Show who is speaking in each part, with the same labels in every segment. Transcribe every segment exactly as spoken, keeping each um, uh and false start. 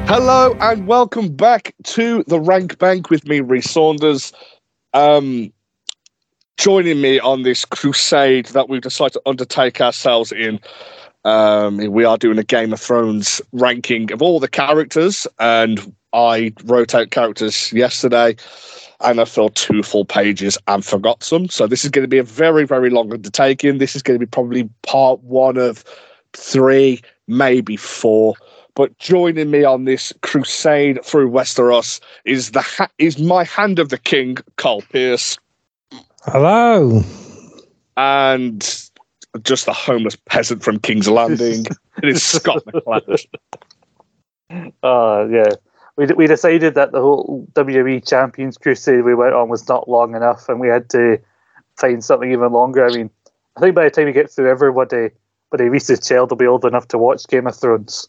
Speaker 1: Hello and welcome back to the Rank Bank with me, Rhys Saunders. Um, joining me on this crusade that we've decided to undertake ourselves in. Um, we are doing a Game of Thrones ranking of all the characters, and I wrote out characters yesterday, and I filled two full pages and forgot some. So this is going to be a very, very long undertaking. This is going to be probably part one of three, maybe four. But joining me on this crusade through Westeros is the ha- is my hand of the king, Carl Pierce.
Speaker 2: Hello.
Speaker 1: And just the homeless peasant from King's Landing. It is Scott McClatch.
Speaker 3: Oh, uh, yeah. We we decided that the whole W W E Champions crusade we went on was not long enough, and we had to find something even longer. I mean, I think by the time we get through everybody, but Reese's child will be old enough to watch Game of Thrones.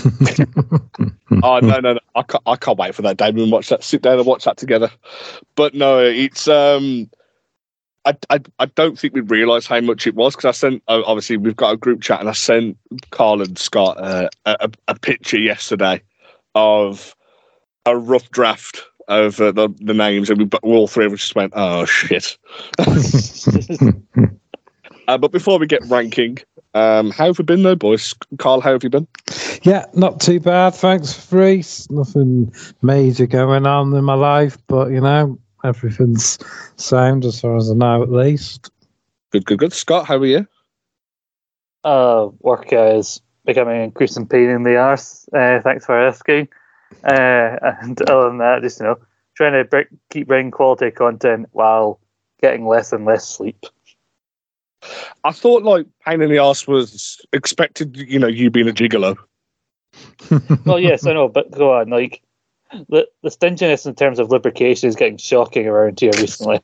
Speaker 1: oh no no no! I can't I can't wait for that day. We watch that, sit down and watch that together. But no, it's um, I I, I don't think we realised how much it was because I sent obviously we've got a group chat and I sent Carl and Scott uh, a a picture yesterday of a rough draft of uh, the the names, and we but all three of us just went, oh shit. uh, but before we get ranking. Um, how have you been though, boys? Carl, how have you been?
Speaker 2: Yeah, not too bad, thanks, Rhys. Nothing major going on in my life, but you know, everything's sound as far as I know, at least.
Speaker 1: Good, good, good. Scott, how are you?
Speaker 3: Uh, work uh, is becoming an increasing pain in the arse. Uh, thanks for asking. Uh, and other than that, just you know, trying to br- keep bringing quality content while getting less and less sleep.
Speaker 1: I thought like pain in the arse was expected, you know, you being a gigolo.
Speaker 3: Well, yes, I know, but go on. Like the the stinginess in terms of lubrication is getting shocking around here recently.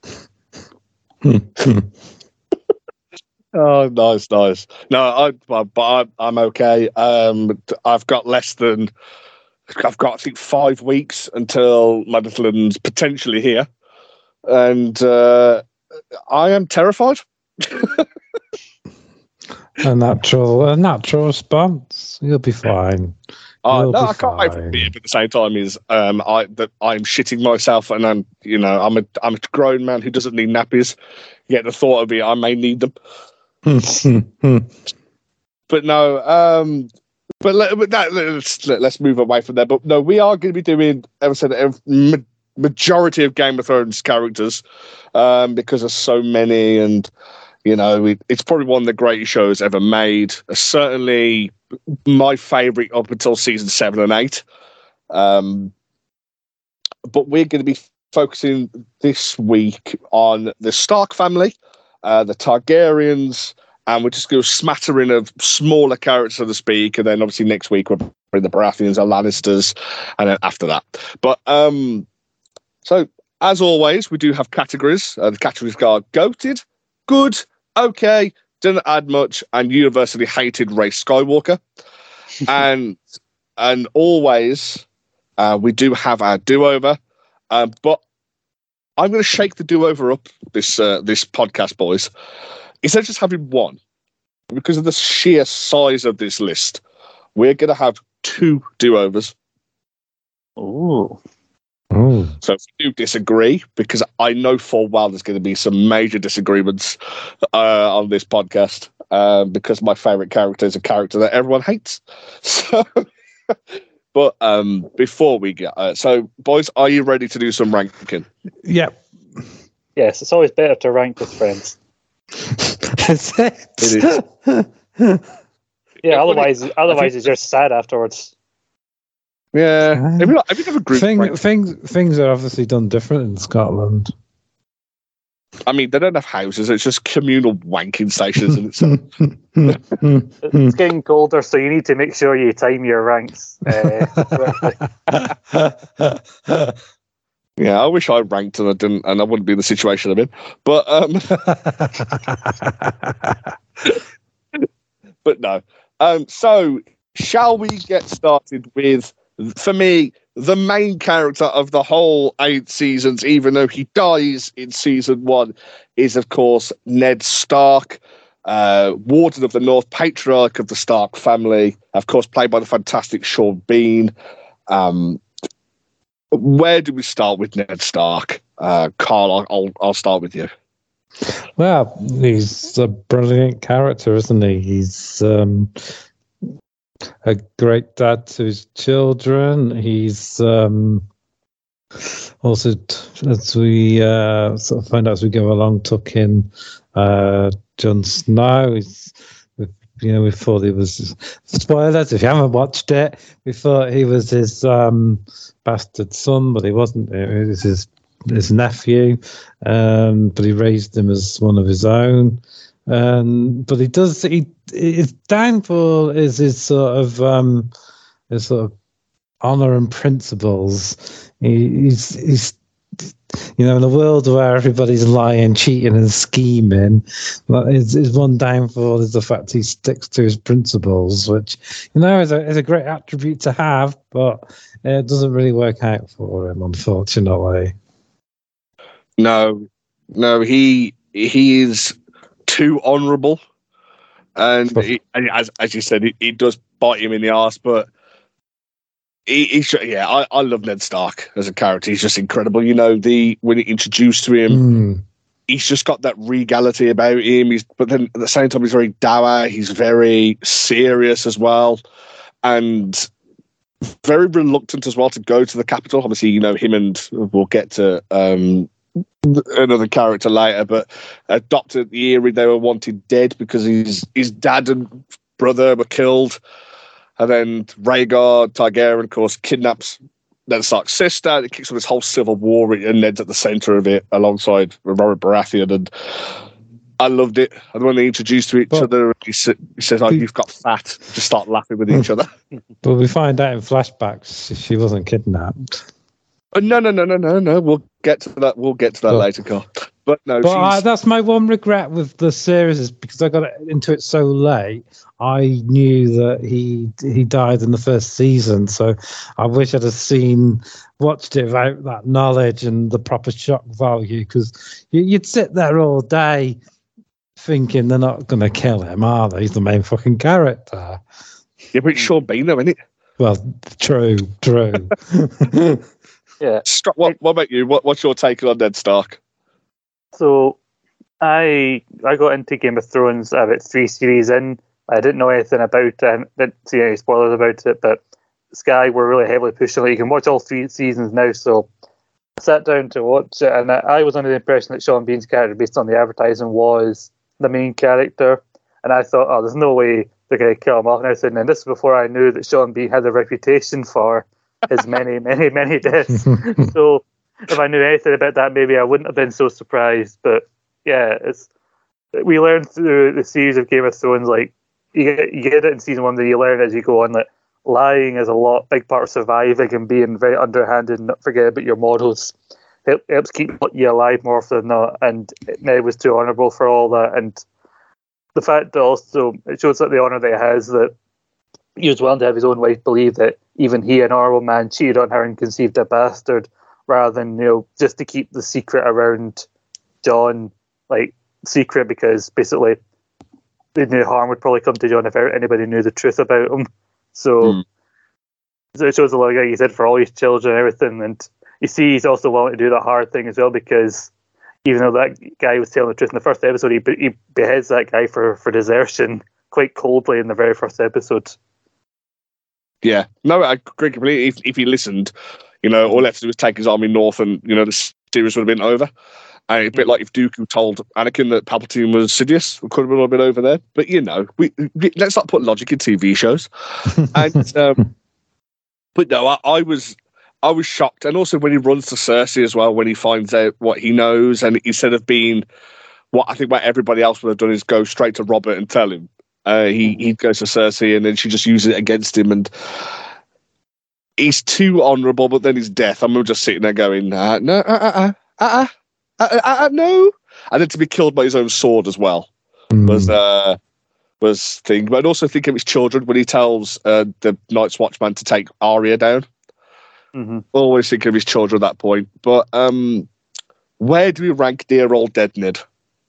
Speaker 1: Oh, nice, nice. No, I, but I, I'm okay. Um, I've got less than, I've got I think five weeks until my little one's potentially here, and uh, I am terrified.
Speaker 2: a natural, a natural response. You'll be fine.
Speaker 1: Uh, no, I can't
Speaker 2: fine.
Speaker 1: wait for it. But at the same time, is um, I that I'm shitting myself, and I'm, you know, I'm a I'm a grown man who doesn't need nappies. Yet the thought of it, I may need them. But no, um, but, let, but that, let's let's move away from there. But no, we are going to be doing, as I said, a ma- majority of Game of Thrones characters um, because there's so many and. You know, it, it's probably one of the greatest shows ever made. Uh, certainly my favourite up until season seven and eight. Um, but we're going to be focusing this week on the Stark family, uh, the Targaryens, and we're just going to smattering of smaller characters, so to speak. And then obviously next week we're bring the Baratheons and Lannisters, and then after that. But um, so as always, we do have categories. Uh, the categories are goated, good, okay, didn't add much, and universally hated Rey Skywalker. and and always, uh, we do have our do-over. Uh, but I'm going to shake the do-over up this uh, this podcast, boys. Instead of just having one, because of the sheer size of this list, we're going to have two do-overs.
Speaker 3: Ooh.
Speaker 2: Oh.
Speaker 1: So if you disagree, because I know full well there's going to be some major disagreements uh, on this podcast, uh, because my favourite character is a character that everyone hates. So, but um, before we get, uh, so boys, are you ready to do some ranking?
Speaker 2: Yep.
Speaker 3: Yes, it's always better to rank with friends.
Speaker 2: Is it?
Speaker 1: It
Speaker 3: is. Yeah, otherwise, otherwise it's just sad afterwards.
Speaker 1: Yeah, have you, not, have you never grouped
Speaker 2: Thing,
Speaker 1: ranked?
Speaker 2: things things are obviously done different in Scotland.
Speaker 1: I mean, they don't have houses; it's just communal wanking stations, and it's.
Speaker 3: It's getting colder, so you need to make sure you time your ranks uh, correctly.
Speaker 1: Yeah, I wish I ranked and I didn't, and I wouldn't be in the situation I'm in. But um, but no. Um, so shall we get started with? For me, the main character of the whole eight seasons, even though he dies in season one, is of course Ned Stark. uh, Warden of the North, patriarch of the Stark family, of course, played by the fantastic Sean Bean. Um, where do we start with Ned Stark? Uh, Carl, I'll, I'll, I'll start with you.
Speaker 2: Well, he's a brilliant character, isn't he? He's um, a great dad to his children. He's um, also, as we uh, sort of find out as we go along, took in uh, Jon Snow. He's, you know, we thought he was, spoilers if you haven't watched it, we thought he was his um, bastard son, but he wasn't. It was his his nephew, um, but he raised him as one of his own. Um, but he does. He his downfall is his sort of um, his sort of honor and principles. He, he's he's you know, in a world where everybody's lying, cheating, and scheming, his, his one downfall is the fact he sticks to his principles, which, you know, is a, is a great attribute to have, but it doesn't really work out for him, unfortunately.
Speaker 1: No, no, he he is too honourable, and, he, and as as you said, it, it does bite him in the arse, but. He, he's yeah, I, I love Ned Stark as a character. He's just incredible. You know, the when you introduced to him,
Speaker 2: mm.
Speaker 1: he's just got that regality about him. He's but then at the same time, he's very dour. He's very serious as well, and very reluctant as well to go to the capital. Obviously, you know him, and we'll get to um, another character later. But adopted the Eyrie, they were wanted dead because his his dad and brother were killed. And then Rhaegar Targaryen, of course, kidnaps Ned Stark's sister. It kicks off this whole civil war, and Ned's at the centre of it, alongside Robert Baratheon. And I loved it. And when they introduced to each but, other, he, sa- he says, "Oh, you've got fat." Just start laughing with each other.
Speaker 2: But we find out in flashbacks she wasn't kidnapped.
Speaker 1: Oh, no, no, no, no, no, no. We'll get to that. We'll get to that but, later, Carl. But no,
Speaker 2: but I, that's my one regret with the series is because I got into it so late. I knew that he he died in the first season, so I wish I'd have seen watched it without that knowledge and the proper shock value. Because you, you'd sit there all day thinking they're not going to kill him, are they? He's the main fucking character.
Speaker 1: Yeah, but it's Sean Bean, though, isn't it?
Speaker 2: Well, true, true.
Speaker 3: Yeah.
Speaker 1: What, what about you? What, what's your take on Ned Stark?
Speaker 3: So, I I got into Game of Thrones about three series in. I didn't know anything about it, and didn't see any spoilers about it, but Sky were really heavily pushing it. You can watch all three seasons now, so I sat down to watch it, and I was under the impression that Sean Bean's character, based on the advertising, was the main character, and I thought, oh, there's no way they're going to kill him off. And I said, and this is before I knew that Sean Bean had a reputation for his many, many, many deaths. So if I knew anything about that, maybe I wouldn't have been so surprised. But yeah, it's we learned through the series of Game of Thrones, like you get, you get it in season one, that you learn as you go on that lying is a lot big part of surviving and being very underhanded and not forget about your models. It helps keep you alive more often than not. And Ned was too honourable for all that. And the fact that also it shows that the honour that he has, that he was willing to have his own wife believe that even he, an honourable man, cheated on her and conceived a bastard, rather than, you know, just to keep the secret around Jon, like, secret, because basically they knew harm would probably come to Jon if anybody knew the truth about him. So, mm. so it shows a lot, like you said, for all his children and everything. And you see he's also willing to do the hard thing as well, because even though that guy was telling the truth in the first episode, he, he beheads that guy for, for desertion quite coldly in the very first episode.
Speaker 1: Yeah, no, I agree completely. If, if he listened, you know, all he had to do was take his army north, and you know the series would have been over. And it's a bit like if Dooku told Anakin that Palpatine was Sidious, we could have been a little bit over there. But you know, we, we let's not put logic in T V shows. and um, but no, I, I was I was shocked, and also when he runs to Cersei as well, when he finds out what he knows, and instead of being what I think what everybody else would have done is go straight to Robert and tell him. Uh, he he goes to Cersei, and then she just uses it against him, and he's too honourable. But then his death, I'm just sitting there going, uh, no, uh, uh, uh, uh, uh, uh, no, and then to be killed by his own sword as well mm. was uh, was thing. But I'd also think of his children when he tells uh, the Night's Watchman to take Arya down.
Speaker 3: Mm-hmm.
Speaker 1: Always think of his children at that point. But um, where do we rank dear old dead Ned?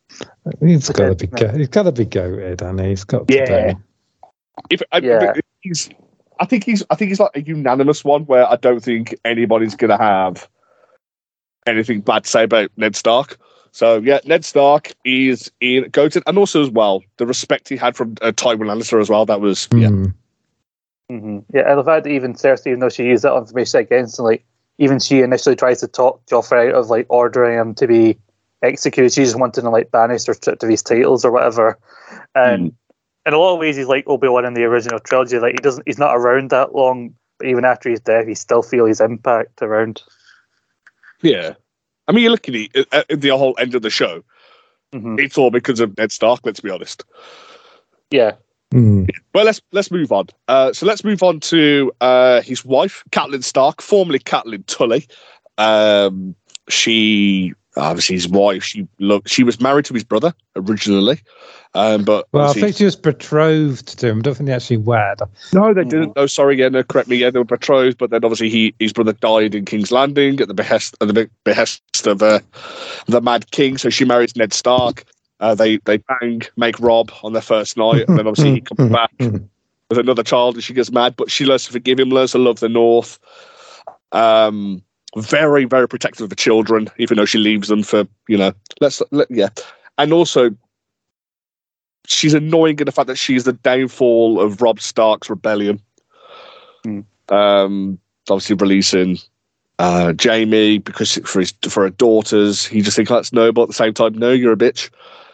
Speaker 2: He's got to be go- he's got to be goated, and he? he's got to
Speaker 3: Yeah.
Speaker 2: be.
Speaker 1: If, I,
Speaker 3: Yeah.
Speaker 1: if he's, I think he's, I think he's like a unanimous one where I don't think anybody's going to have anything bad to say about Ned Stark. So yeah, Ned Stark is in goated, and also as well the respect he had from uh, Tywin Lannister as well. That was yeah.
Speaker 2: Mm.
Speaker 3: Mm-hmm. Yeah, and the fact that even Cersei, even though she used that information against him, like even she initially tries to talk Joffrey out of like ordering him to be executed. She just wanted to like banish or stripped of his titles or whatever. And
Speaker 1: Mm.
Speaker 3: in a lot of ways, he's like Obi-Wan in the original trilogy. Like he doesn't, he's not around that long, but even after his death, you still feel his impact around.
Speaker 1: Yeah. I mean, you're looking at, at, at the whole end of the show.
Speaker 3: Mm-hmm.
Speaker 1: It's all because of Ned Stark. Let's be honest.
Speaker 3: Yeah.
Speaker 2: Mm.
Speaker 1: But let's let's move on. Uh, so let's move on to uh, his wife, Catelyn Stark, formerly Catelyn Tully. Um, she obviously his wife. She looked. She was married to his brother originally, um, but
Speaker 2: Well, I
Speaker 1: obviously-
Speaker 2: think she was betrothed to him. I don't think they actually wed.
Speaker 1: no, they
Speaker 3: Mhm.
Speaker 1: didn't. No, sorry, yeah, no, correct me. Yeah, they were betrothed, but then obviously he his brother died in King's Landing at the behest at the be- behest of uh, the Mad King. So she marries Ned Stark. Uh, they they bang, make Rob on their first night, and then obviously he comes back with another child, and she gets mad, but she learns to forgive him, learns to love the North. Um, very very protective of the children, even though she leaves them for you know. Let's let, yeah, and also she's annoying in the fact that she's the downfall of Robb Stark's rebellion.
Speaker 3: Mm.
Speaker 1: Um, obviously releasing uh, Jamie because for his for her daughters, he just thinks that's noble. At the same time, no, you're a bitch.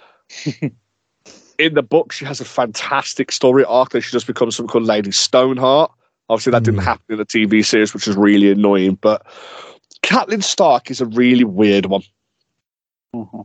Speaker 1: In the book, she has a fantastic story arc that she just becomes something called Lady Stoneheart. Obviously, that
Speaker 2: Mm.
Speaker 1: didn't happen in the T V series, which is really annoying. But Catelyn Stark is a really weird one.
Speaker 3: Mm-hmm.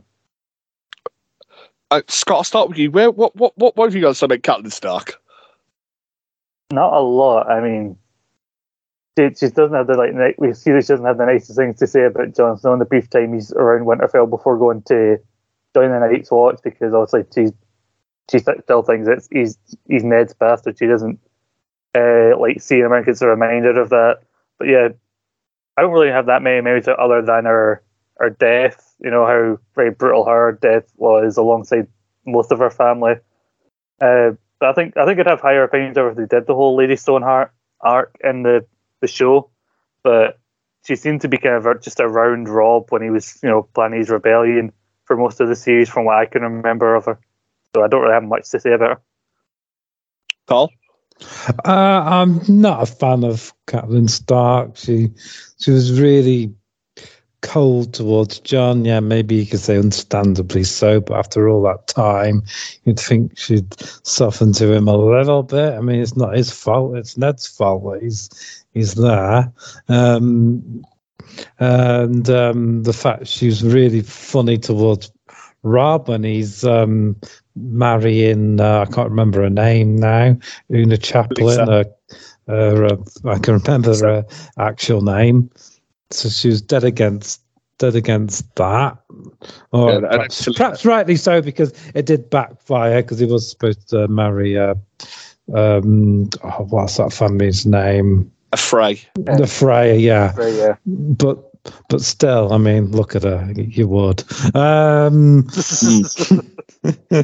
Speaker 1: Uh, Scott, I'll start with you. Where, what, what, what, what have you got to say about Catelyn Stark?
Speaker 3: Not a lot. I mean, she, she doesn't have the like. ni- We see that she doesn't have the nicest things to say about Jon Snow in the brief time he's around Winterfell before going to join the Night's Watch, because obviously she she th- still thinks it's he's he's Ned's bastard. She doesn't uh, like seeing him as a reminder of that. But yeah, I don't really have that many memories other than her her death. You know how very brutal her death was alongside most of her family. Uh, but I think I think I'd have higher opinions over if they did the whole Lady Stoneheart arc in the, the show. But she seemed to be kind of just around Rob when he was, you know, planning his rebellion for most of the series, from what I can remember of her. So I don't really have much to say about her.
Speaker 1: Carl?
Speaker 2: Uh, I'm not a fan of Catelyn Stark. She she was really cold towards John. Yeah, maybe you could say understandably so, but after all that time, you'd think she'd soften to him a little bit. I mean, it's not his fault; it's Ned's fault that he's he's there. Um, and um, the fact she was really funny towards Rob when he's um, marrying, uh, I can't remember her name now, Una Chaplin. Uh, uh, I can remember her actual name. So she was dead against dead against that. Or
Speaker 1: Yeah,
Speaker 2: perhaps,
Speaker 1: actually-
Speaker 2: perhaps rightly so, because it did backfire, because he was supposed to marry, uh, um, oh, what's that family's name?
Speaker 1: A Frey.
Speaker 2: The Freya, yeah.
Speaker 3: Right, yeah.
Speaker 2: But but still, I mean, look at her. You would. Um, uh,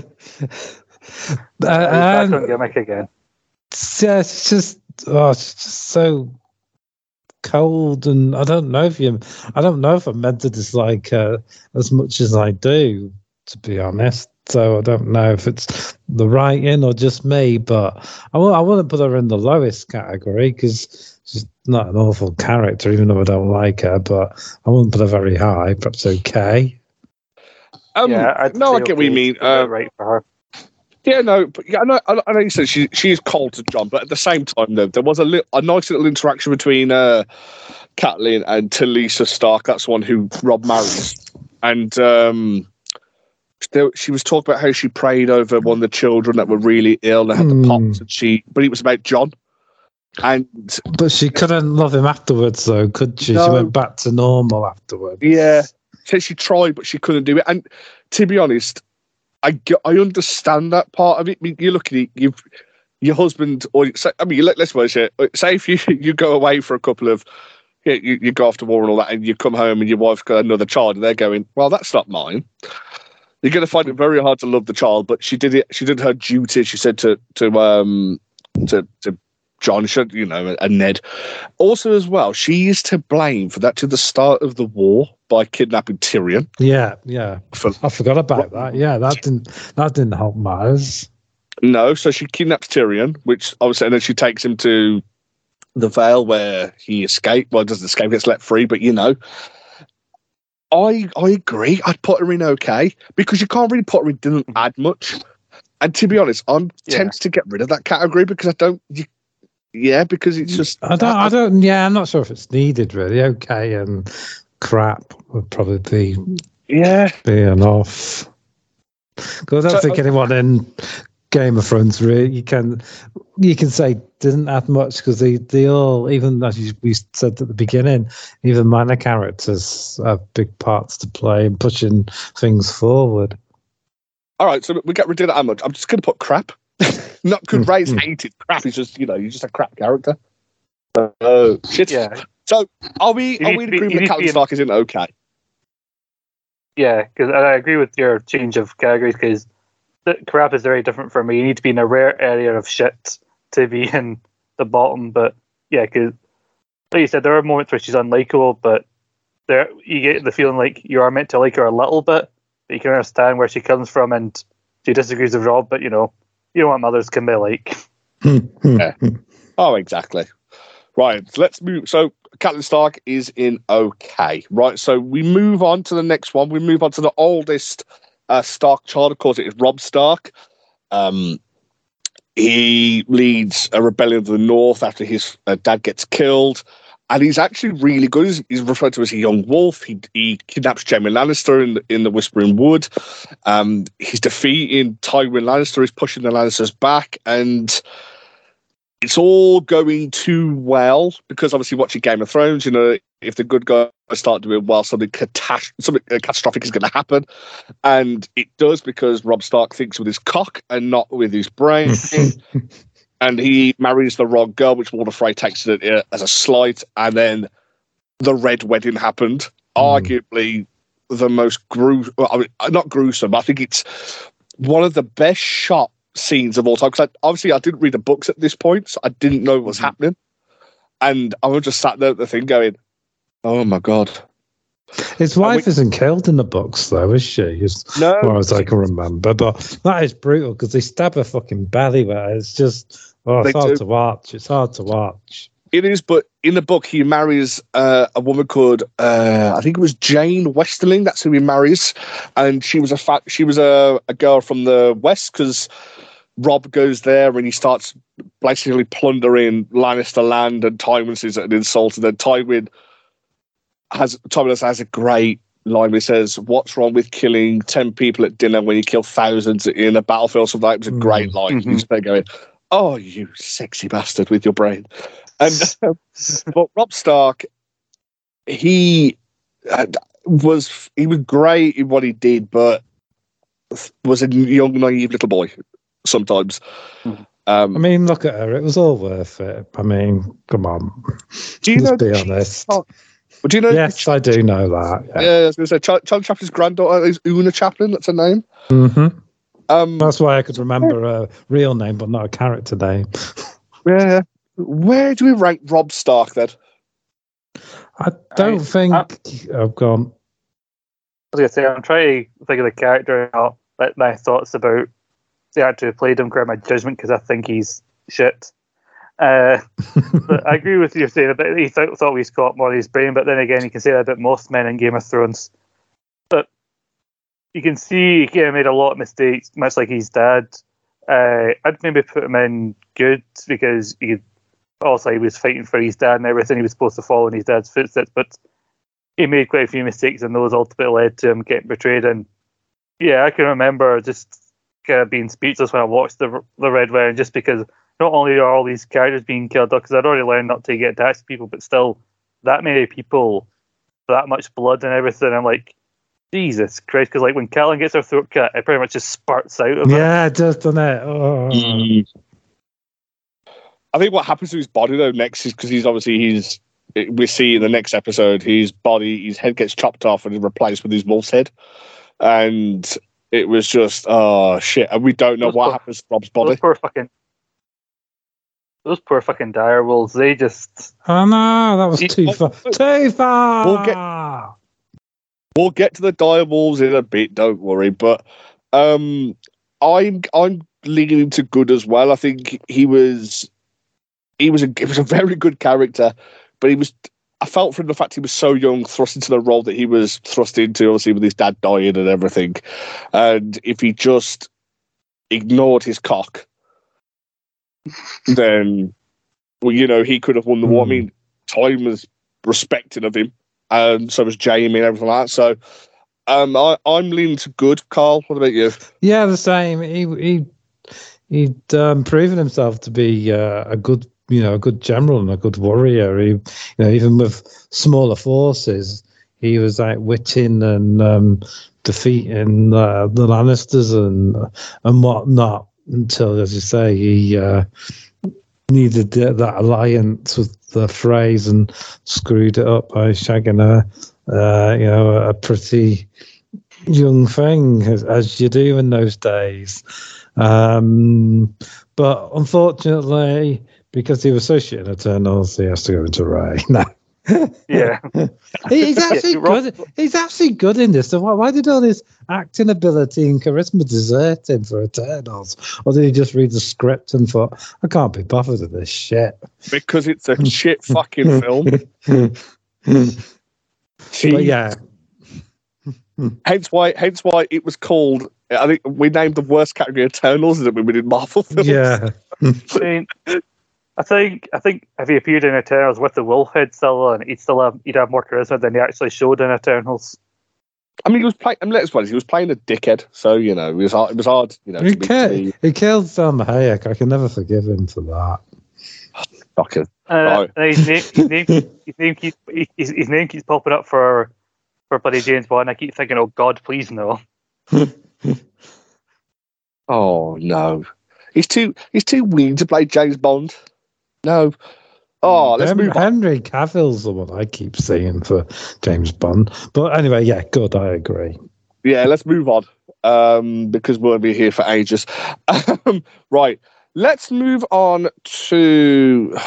Speaker 3: Back
Speaker 2: and-
Speaker 3: on gimmick again.
Speaker 2: yeah, it's just oh, it's just so cold, and I don't know if you, I don't know if I'm meant to dislike her as much as I do, to be honest. So I don't know if it's the writing or just me, but I w- I wouldn't put her in the lowest category because she's not an awful character, even though I don't like her. But I wouldn't put her very high. Perhaps okay.
Speaker 1: Um,
Speaker 3: yeah, I'd
Speaker 1: no, I
Speaker 3: say
Speaker 1: get what you
Speaker 3: okay,
Speaker 1: mean.
Speaker 3: it's about
Speaker 1: Um,
Speaker 3: right for her.
Speaker 1: Yeah, no, but yeah, I know, I know you said she she's cold to John, but at the same time, though, there was a little, a nice little interaction between uh, Catelyn and Talisa Stark. That's the one who Rob marries, and um, there, she was talking about how she prayed over one of the children that were really ill and had the
Speaker 2: Hmm.
Speaker 1: pox, and she, but it was about John, and
Speaker 2: But she couldn't love him afterwards, though, could she? She
Speaker 1: No.
Speaker 2: went back to normal afterwards.
Speaker 1: yeah, said she tried, but she couldn't do it. And to be honest, I, g- I understand that part of it. I mean, you're looking at you've your husband, or say, I mean, let, let's watch it. Say if you, you go away for a couple of, you, you, you go off to war and all that, and you come home and your wife's got another child, and they're going, well, that's not mine. You're going to find it very hard to love the child, but she did it. She did her duty. She said to to um to to John, you know, and Ned. Also, as well, she is to blame for that to the start of the war by kidnapping Tyrion.
Speaker 2: Yeah, yeah.
Speaker 1: For,
Speaker 2: I forgot about that. Yeah, that didn't that didn't help matters.
Speaker 1: No, so she kidnaps Tyrion, which obviously, and then she takes him to the Vale where he escaped. Well, doesn't escape, gets let free, but you know. I I agree. I'd put her in okay because you can't really put her in. Didn't add much, and to be honest, I'm yeah. tempted to get rid of that category because I don't. You, yeah, because it's just.
Speaker 2: I don't. I, I don't. Yeah, I'm not sure if it's needed really. Okay, and crap would probably be.
Speaker 1: Yeah.
Speaker 2: Be enough. Because I don't so, think anyone in Game of Thrones really you can you can say didn't add much because they, they all, even as we said at the beginning, even minor characters have big parts to play in pushing things forward.
Speaker 1: All right, so we get rid of that much. I'm just going to put crap. Not good. Ray's hated crap. He's just, you know, he's just a crap character. Oh, shit.
Speaker 3: Yeah.
Speaker 1: So are we are we in agreement that Catelyn Stark isn't okay?
Speaker 3: Yeah, because I agree with your change of categories because crap is very different for me. You need to be in a rare area of shit to be in the bottom. But yeah, because like you said, there are moments where she's unlikable, but there you get the feeling like you are meant to like her a little bit, but you can understand where she comes from and she disagrees with Rob, but you know, you know what mothers can be like.
Speaker 1: Yeah. Oh, exactly. Right, so let's move. So Catelyn Stark is in okay. Right, so we move on to the next one. We move on to the oldest uh, Stark child. Of course, it is Robb Stark. Um, he leads a rebellion of the North after his uh, dad gets killed. And he's actually really good. He's, he's referred to as a young wolf. He he kidnaps Jaime Lannister in the, in the Whispering Wood. Um, he's defeating Tywin Lannister. He's pushing the Lannisters back. And it's all going too well because obviously watching Game of Thrones, you know, if the good guys start doing well, something, catas- something uh, catastrophic is going to happen. And it does because Robb Stark thinks with his cock and not with his brain. And he marries the wrong girl, which Walder Frey takes it uh, as a slight. And then the Red Wedding happened. Mm. Arguably the most gruesome, well, I mean, not gruesome, but I think it's one of the best shot scenes of all time. Because obviously I didn't read the books at this point, so I didn't know what was mm-hmm. happening. And I was just sat there at the thing going, oh my God.
Speaker 2: His wife we, isn't killed in the books, though, is she? As
Speaker 1: no,
Speaker 2: far as I can remember. But that is brutal because they stab her fucking belly with it. It's just, oh, it's hard do. to watch. It's hard to watch.
Speaker 1: It is, but in the book, he marries uh, a woman called, uh, I think it was Jane Westerling. That's who he marries. And she was a fa- she was a, a girl from the West because Rob goes there and he starts basically plundering Lannister land, and Tywin sees it an insult. And then Tywin has Tywin has a great line where he says, "What's wrong with killing ten people at dinner when you kill thousands in a battlefield?" Something like that. It was a great line. Mm-hmm. He's there going, "Oh, you sexy bastard with your brain." And but Robb Stark, he uh, was he was great in what he did, but was a young, naive little boy sometimes. Mm-hmm. Um,
Speaker 2: I mean, look at her. It was all worth it. I mean, come on.
Speaker 1: Do you
Speaker 2: Let's
Speaker 1: know?
Speaker 2: be honest.
Speaker 1: Oh, well, do you know?
Speaker 2: Yes, I do know that. Yeah,
Speaker 1: yeah I was going to say Charlie, Charlie Chaplin's granddaughter is Una Chaplin. That's her name.
Speaker 2: Mm-hmm.
Speaker 1: Um,
Speaker 2: That's why I could remember a real name, but not a character name.
Speaker 1: Yeah. Where do we rank Robb Stark then?
Speaker 2: I don't I, think I, I've gone.
Speaker 3: I was going to say, I'm trying to think of the character and not let my thoughts about the actor who played him grab my judgment because I think he's shit. Uh, but I agree with you saying about he thought, thought we got more of his brain, but then again, you can say that about most men in Game of Thrones. But you can see he made a lot of mistakes, much like his dad. Uh, I'd maybe put him in good because he also he was fighting for his dad and everything. He was supposed to follow in his dad's footsteps, but he made quite a few mistakes, and those ultimately led to him getting betrayed. And yeah, I can remember just kind of being speechless when I watched the the Red Wedding, just because not only are all these characters being killed, because I'd already learned not to get attached to people, but still that many people, that much blood and everything. I'm like, Jesus Christ, because like when Catelyn gets her throat cut, it pretty much just spurts out of
Speaker 2: yeah,
Speaker 3: her.
Speaker 2: Yeah, it does, doesn't it? Oh.
Speaker 1: Mm. I think what happens to his body though next is because he's obviously he's we see in the next episode his body, his head gets chopped off and is replaced with his wolf's head, and It was just, oh shit, and we don't know
Speaker 3: Those
Speaker 1: what
Speaker 3: poor-
Speaker 1: happens to Rob's body.
Speaker 3: Those poor fucking, those poor fucking direwolves. They just.
Speaker 2: Oh no, that was
Speaker 1: It-
Speaker 2: too far. Too far.
Speaker 1: We'll get- We'll get to the direwolves in a bit, don't worry. But um, I'm I'm leaning to good as well. I think he was he was a he was a very good character, but he was. I felt from the fact he was so young, thrust into the role that he was thrust into, obviously with his dad dying and everything. And if he just ignored his cock, then, well, you know, he could have won the war. I
Speaker 2: Hmm.
Speaker 1: mean, Time was respecting of him, and so was Jamie and everything like that. So um, I, I'm leaning to good. Carl, what about you?
Speaker 2: Yeah, the same. He he he'd um, proven himself to be uh, a good, you know, a good general and a good warrior. He, you know, even with smaller forces, he was outwitting and um, defeating uh, the Lannisters and and whatnot. Until, as you say, he uh, needed the, that alliance with the Freys and screwed it up by shagging a, uh, you know, a pretty young thing, as, as you do in those days. Um, but unfortunately, because he was associated in Eternals, he has to go into Ray. No.
Speaker 3: Yeah.
Speaker 2: He- he's actually
Speaker 3: Yeah, Rob-
Speaker 2: good. He's actually good in this. So why, why did all his acting ability and charisma desert him for Eternals? Or did he just read the script and thought, I can't be bothered with this shit?
Speaker 1: Because it's a shit fucking film.
Speaker 2: But yeah,
Speaker 1: Hence why, hence why it was called. I think we named the worst category Eternals that we did Marvel films.
Speaker 2: yeah.
Speaker 3: I mean, I think I think if he appeared in Eternals with the wolf head still on, he'd still have he'd have more charisma than he actually showed in Eternals.
Speaker 1: I mean, he was playing. I mean, let's be honest, he was playing a dickhead. So you know, it was hard. It was hard. You know,
Speaker 2: He,
Speaker 1: to be, to
Speaker 2: ki-
Speaker 1: be
Speaker 2: he killed Salma Hayek. I can never forgive him for that.
Speaker 1: fucking.
Speaker 3: Uh,
Speaker 1: Right.
Speaker 3: and his name, his name, keep- his name keeps his, his name keeps popping up for for bloody James Bond. I keep thinking, oh God, please no.
Speaker 1: Oh no, he's too. He's too weak to play James Bond. No. Oh, let's
Speaker 2: Hem-
Speaker 1: move on.
Speaker 2: Henry Cavill's the one I keep seeing for James Bond. But anyway, yeah, good. I agree.
Speaker 1: Yeah, let's move on. Um, because we'll be here for ages. Um, right. Let's move on to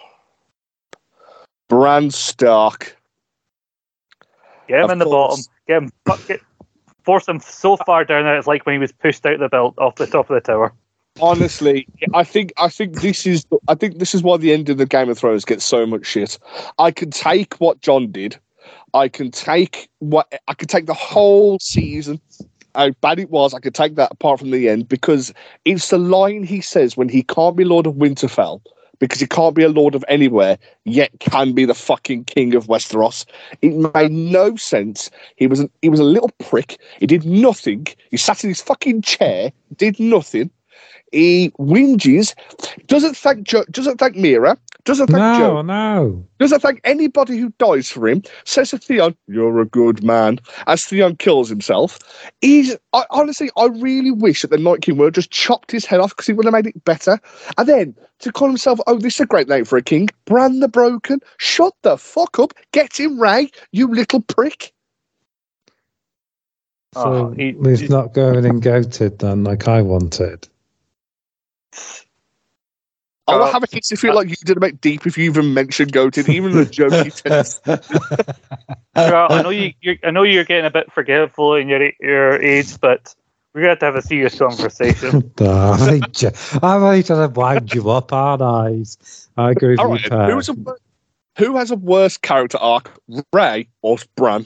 Speaker 1: Bran Stark.
Speaker 3: Get him
Speaker 1: Of
Speaker 3: in the
Speaker 1: course.
Speaker 3: bottom. Get him. fuck- Get, force him so far down that it's like when he was pushed out the belt off the top of the tower.
Speaker 1: Honestly, I think I think this is I think this is why the end of the Game of Thrones gets so much shit. I can take what John did. I can take what I could take the whole season. How bad it was, I could take that apart from the end because it's the line he says when he can't be Lord of Winterfell because he can't be a Lord of anywhere, yet can be the fucking King of Westeros. It made no sense. He was a, he was a little prick. He did nothing. He sat in his fucking chair, did nothing. He whinges, doesn't thank jo- doesn't thank Mira, doesn't thank
Speaker 2: No,
Speaker 1: Joe,
Speaker 2: no.
Speaker 1: doesn't thank anybody who dies for him. Says to Theon, "You're a good man." As Theon kills himself, he's I, honestly, I really wish that the Night King would have just chopped his head off because he would have made it better. And then to call himself, "Oh, this is a great name for a king, Bran the Broken." Shut the fuck up, get him, Ray, you little prick.
Speaker 2: So
Speaker 3: Oh, he-
Speaker 2: he's
Speaker 3: he-
Speaker 2: not going and goated then, like I wanted.
Speaker 1: I will
Speaker 3: Uh,
Speaker 1: have a kiss if you feel like you did a bit deep if you even mentioned goated, even the jokey test.
Speaker 3: Well, I know you. You're, I know you're getting a bit forgetful in your your age, but we're gonna have to have a serious conversation.
Speaker 2: Nah, I've only ju- I've only trying to wind you up, aren't I? I agree with
Speaker 1: All
Speaker 2: you,
Speaker 1: right,
Speaker 2: Pat.
Speaker 1: who, was a, who has a worse character arc, Ray or Bran?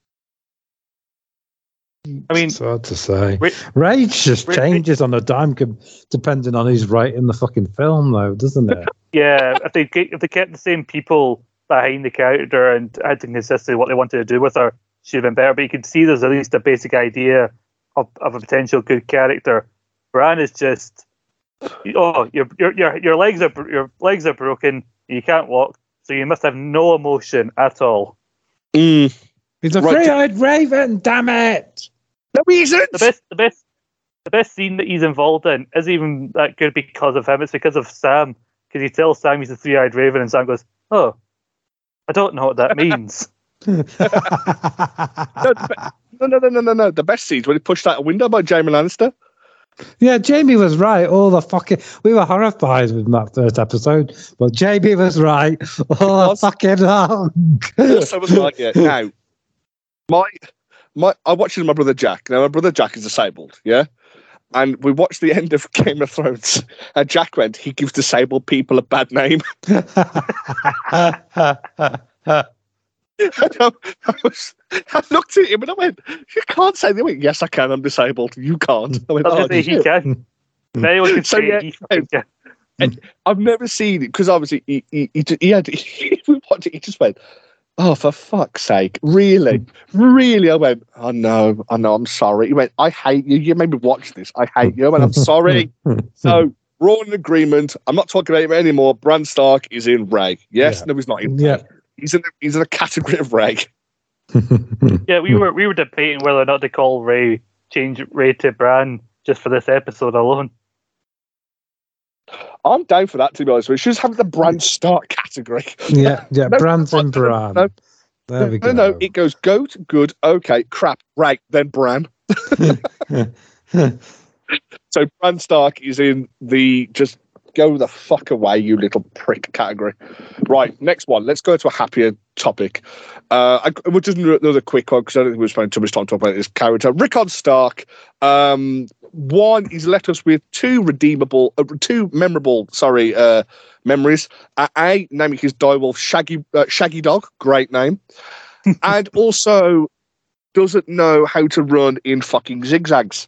Speaker 3: I mean,
Speaker 2: It's hard to say.
Speaker 3: Ray-
Speaker 2: Rage just
Speaker 3: Ray-
Speaker 2: changes on a dime, com- depending on who's writing the fucking film, though, doesn't it?
Speaker 3: yeah, if they ke- if they kept the same people behind the character and had to consistently what they wanted to do with her, she'd have been better. But you can see there's at least a basic idea of, of a potential good character. Bran is just, oh, your your your your legs are bro- your legs are broken. You can't walk, so you must have no emotion at all.
Speaker 1: Mm.
Speaker 2: He's a
Speaker 1: Right.
Speaker 2: three-eyed raven, damn it!
Speaker 1: No, he isn't.
Speaker 3: The best, the best, the best scene that he's involved in isn't even that good because of him. It's because of Sam. Because he tells Sam he's a three-eyed raven, and Sam goes, "Oh, I don't know what that means."
Speaker 1: No, the, be- no, no, no, no, no, no. The best scenes when he pushed out a window by Jaime Lannister.
Speaker 2: Yeah, Jamie was right. All the fucking we were horrified with that first episode, but Jamie was right. All the fucking long.
Speaker 1: So was like, yeah. Now, my my I watched it with my brother Jack. Now my brother Jack is disabled, yeah, and we watched the end of Game of Thrones. And Jack went, he gives disabled people a bad name. I, know, I, was, I looked at him and I went, you can't say that. He went, yes, I can. I'm disabled. You can't. I went,
Speaker 3: oh, he shit. Can. If anyone can
Speaker 1: so,
Speaker 3: say
Speaker 1: yeah,
Speaker 3: he can.
Speaker 1: And I've never seen it because obviously he, he, he, he had he, he just went, oh, for fuck's sake, really, really? I went, oh no, I know, I'm sorry. He went, I hate you. You made me watch this. I hate you, and I'm sorry. So we're all in agreement. I'm not talking about him anymore. Bran Stark is in Ray. Yes, yeah. No, he's not in Ray. Yeah. He's in he's in a category of Ray.
Speaker 3: Yeah, we were we were debating whether or not to call Ray change Ray to Bran just for this episode alone.
Speaker 1: I'm down for that, to be honest. We should just have the Bran Stark category.
Speaker 2: Yeah, yeah, no, Bran's and Bran.
Speaker 1: No,
Speaker 2: there we go.
Speaker 1: No, no, it goes goat, good, okay, crap, right, then Bran. So Bran Stark is in the just go the fuck away, you little prick category. Right, next one. Let's go to a happier topic. Uh, I, we'll just do another quick one because I don't think we're spending too much time talking about this character. Rickon Stark. Um, one, he's left us with two redeemable, uh, two memorable, sorry, uh, memories. Uh, a, naming his direwolf Shaggy, uh, Shaggy Dog, great name, and also doesn't know how to run in fucking zigzags.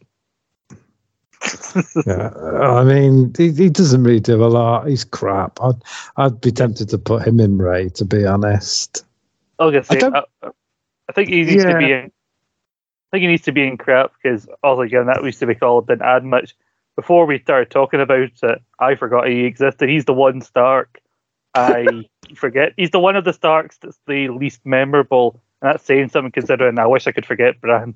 Speaker 2: Yeah, I mean, he, he doesn't really do a lot. He's crap. I'd, I'd be tempted to put him in Ray, to be honest.
Speaker 3: I was gonna say, I, I, I think he needs
Speaker 2: yeah.
Speaker 3: to be in. I think he needs to be in crap because, also again, that used to be called didn't add much. Before we started talking about it, I forgot he existed. He's the one Stark I forget. He's the one of the Starks that's the least memorable, and that's saying something considering I wish I could forget Bran.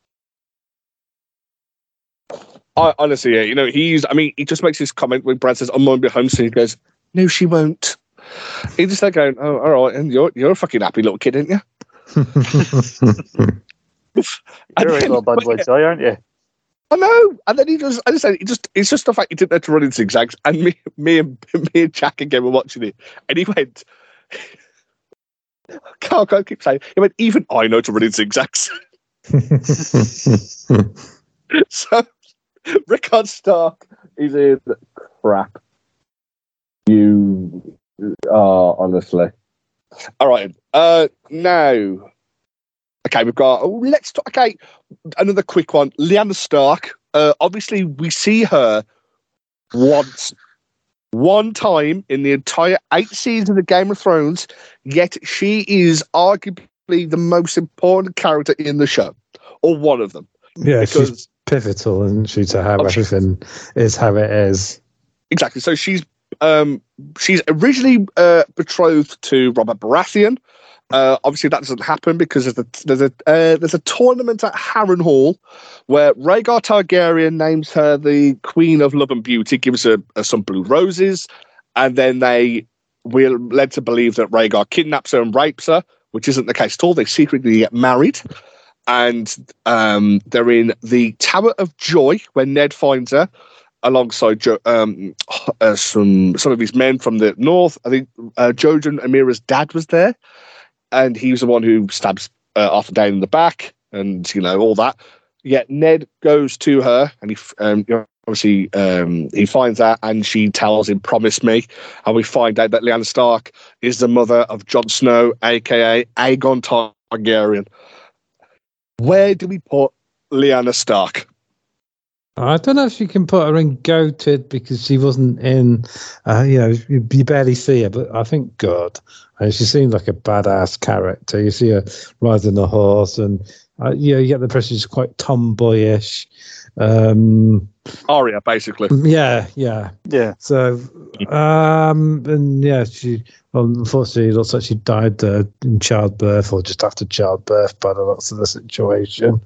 Speaker 1: I, honestly, yeah, you know, he's, I mean, he just makes his comment when Brad says, I'm going to be home soon. He goes, no, she won't. He's just like going, oh, all right, and you're you're a fucking happy little kid, aren't you?
Speaker 3: You're a little bad boy toy, aren't you?
Speaker 1: I know. And then he just, I just said, he just, it's just the fact he didn't know to run in zigzags. And me, me and me and Jack again were watching it, and he went, can't, can't keep saying, he went, even I know to run in zigzags. So, Rickon Stark is in crap. You are, honestly. All right. Uh, now, okay, we've got, oh, let's talk, okay, another quick one. Lyanna Stark. Uh, obviously, we see her once, one time in the entire eight seasons of Game of Thrones, yet she is arguably the most important character in the show, or one of them.
Speaker 2: Yeah, because she's pivotal, isn't she, to how everything is how it is.
Speaker 1: Exactly. So she's um, she's originally uh, betrothed to Robert Baratheon. Uh, obviously, that doesn't happen because there's a there's a uh, there's a tournament at Harrenhal where Rhaegar Targaryen names her the Queen of Love and Beauty, gives her uh, some blue roses, and then they we're led to believe that Rhaegar kidnaps her and rapes her, which isn't the case at all. They secretly get married. And um, they're in the Tower of Joy, where Ned finds her, alongside jo- um, uh, some some of his men from the north. I think uh, Jojen and Amira's dad was there, and he was the one who stabs uh, Arthur down in the back, and you know all that. Yet Ned goes to her, and he um, you know, obviously um, he finds that, and she tells him, "Promise me," and we find out that Lyanna Stark is the mother of Jon Snow, aka Aegon Targaryen. Where do we put Lyanna Stark?
Speaker 2: I don't know if you can put her in goated because she wasn't in, uh, you know, you, you barely see her, but I think good. And she seemed like a badass character. You see her riding a horse, and uh, you know, you get the impression she's quite tomboyish. Um,
Speaker 1: Arya, basically.
Speaker 2: Yeah, yeah,
Speaker 3: yeah.
Speaker 2: So, um, and yeah, she unfortunately it looks like she died uh, in childbirth or just after childbirth by the looks of the situation.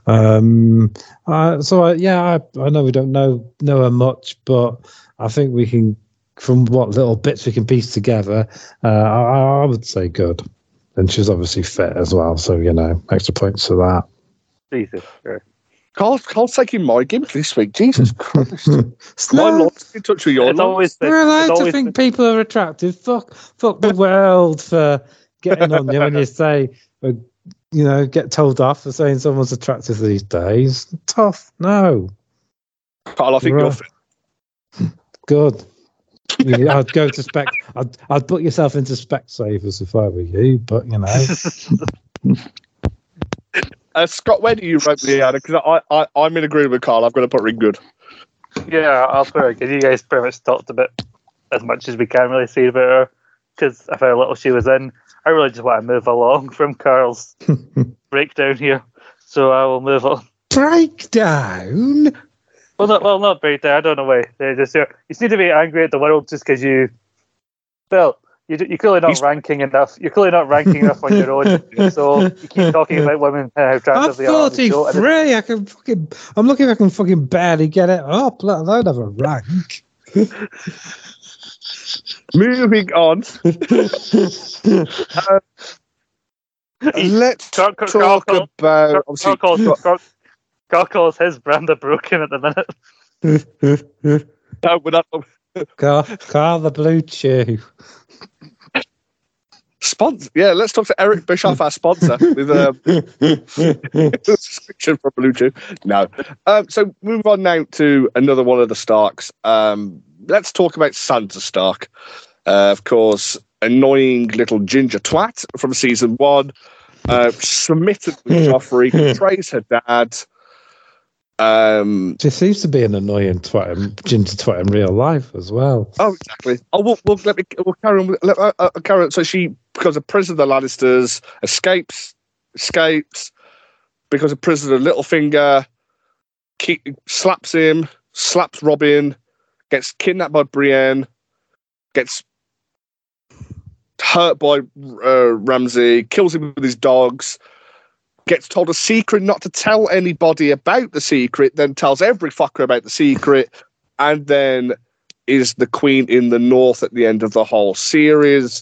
Speaker 2: Um, uh, so uh, yeah, I, I know we don't know know her much, but I think we can, from what little bits we can piece together, uh, I, I would say good. And she's obviously fit as well, so you know, extra points for that.
Speaker 3: Jesus. Sure.
Speaker 1: Carl, Carl's taking my gimmick this week. Jesus Christ. My
Speaker 2: No.
Speaker 1: lord's in touch with your
Speaker 3: It's
Speaker 1: lord.
Speaker 3: always been.
Speaker 2: We're
Speaker 3: It's
Speaker 2: allowed to
Speaker 3: always
Speaker 2: think
Speaker 3: been,
Speaker 2: people are attractive. Fuck, fuck the world for getting on you when you say, uh, you know, get told off for saying someone's attractive these days. Tough. No.
Speaker 1: Carl, I think
Speaker 2: Right.
Speaker 1: you're fit.
Speaker 2: Good. You, I'd go to spec. I'd I'd put yourself into Specsavers if I were you, but you know.
Speaker 1: Uh, Scott, where do you rank Leanna? Because I, I, I'm in agreement with Carl. I've got to put her in good.
Speaker 3: yeah, I'll put her because you guys pretty much talked about as much as we can really say about her. Because of how little she was in, I really just want to move along from Carl's breakdown here. So I will move on.
Speaker 2: Breakdown.
Speaker 3: Well, not well, not breakdown. I don't know why. They just uh, you just need to be angry at the world just because you. Well, you you're clearly not
Speaker 1: He's-
Speaker 3: ranking enough. You're clearly not ranking enough on your own. So you keep talking about women and how
Speaker 2: I'm
Speaker 3: attractive they are on the show. and it's-
Speaker 2: forty-three. I can fucking. I'm lucky if I can fucking barely get it up, let alone have a rank.
Speaker 1: Moving on. Uh, let's
Speaker 3: Carl- Carl-
Speaker 1: talk
Speaker 3: Carl-
Speaker 1: about.
Speaker 3: Carl
Speaker 1: Obviously,
Speaker 3: calls, Carl, Carl calls his brand a broken at the minute.
Speaker 1: no, we're not.
Speaker 2: Car, car the blue chew.
Speaker 1: Sponsor. Yeah, let's talk to Eric Bischoff, our sponsor, with um, a subscription from Bluetooth. No. Um, so move on now to another one of the Starks. Um, let's talk about Sansa Stark. Uh, of course, annoying little ginger twat from season one. Uh, submitted with Joffrey, betrays her dad. Um,
Speaker 2: She seems to be an annoying twat, in- ginger twat in real life as well.
Speaker 1: Oh, exactly. Oh, we'll, we'll let me. We'll carry on. With, let, uh, uh, carry on. So she becomes a prisoner of the Lannisters, escapes, escapes, becomes a prisoner of Littlefinger, keep, slaps him, slaps Robin, gets kidnapped by Brienne, gets hurt by uh, Ramsay, kills him with his dogs, gets told a secret not to tell anybody about the secret, then tells every fucker about the secret, and then is the queen in the north at the end of the whole series.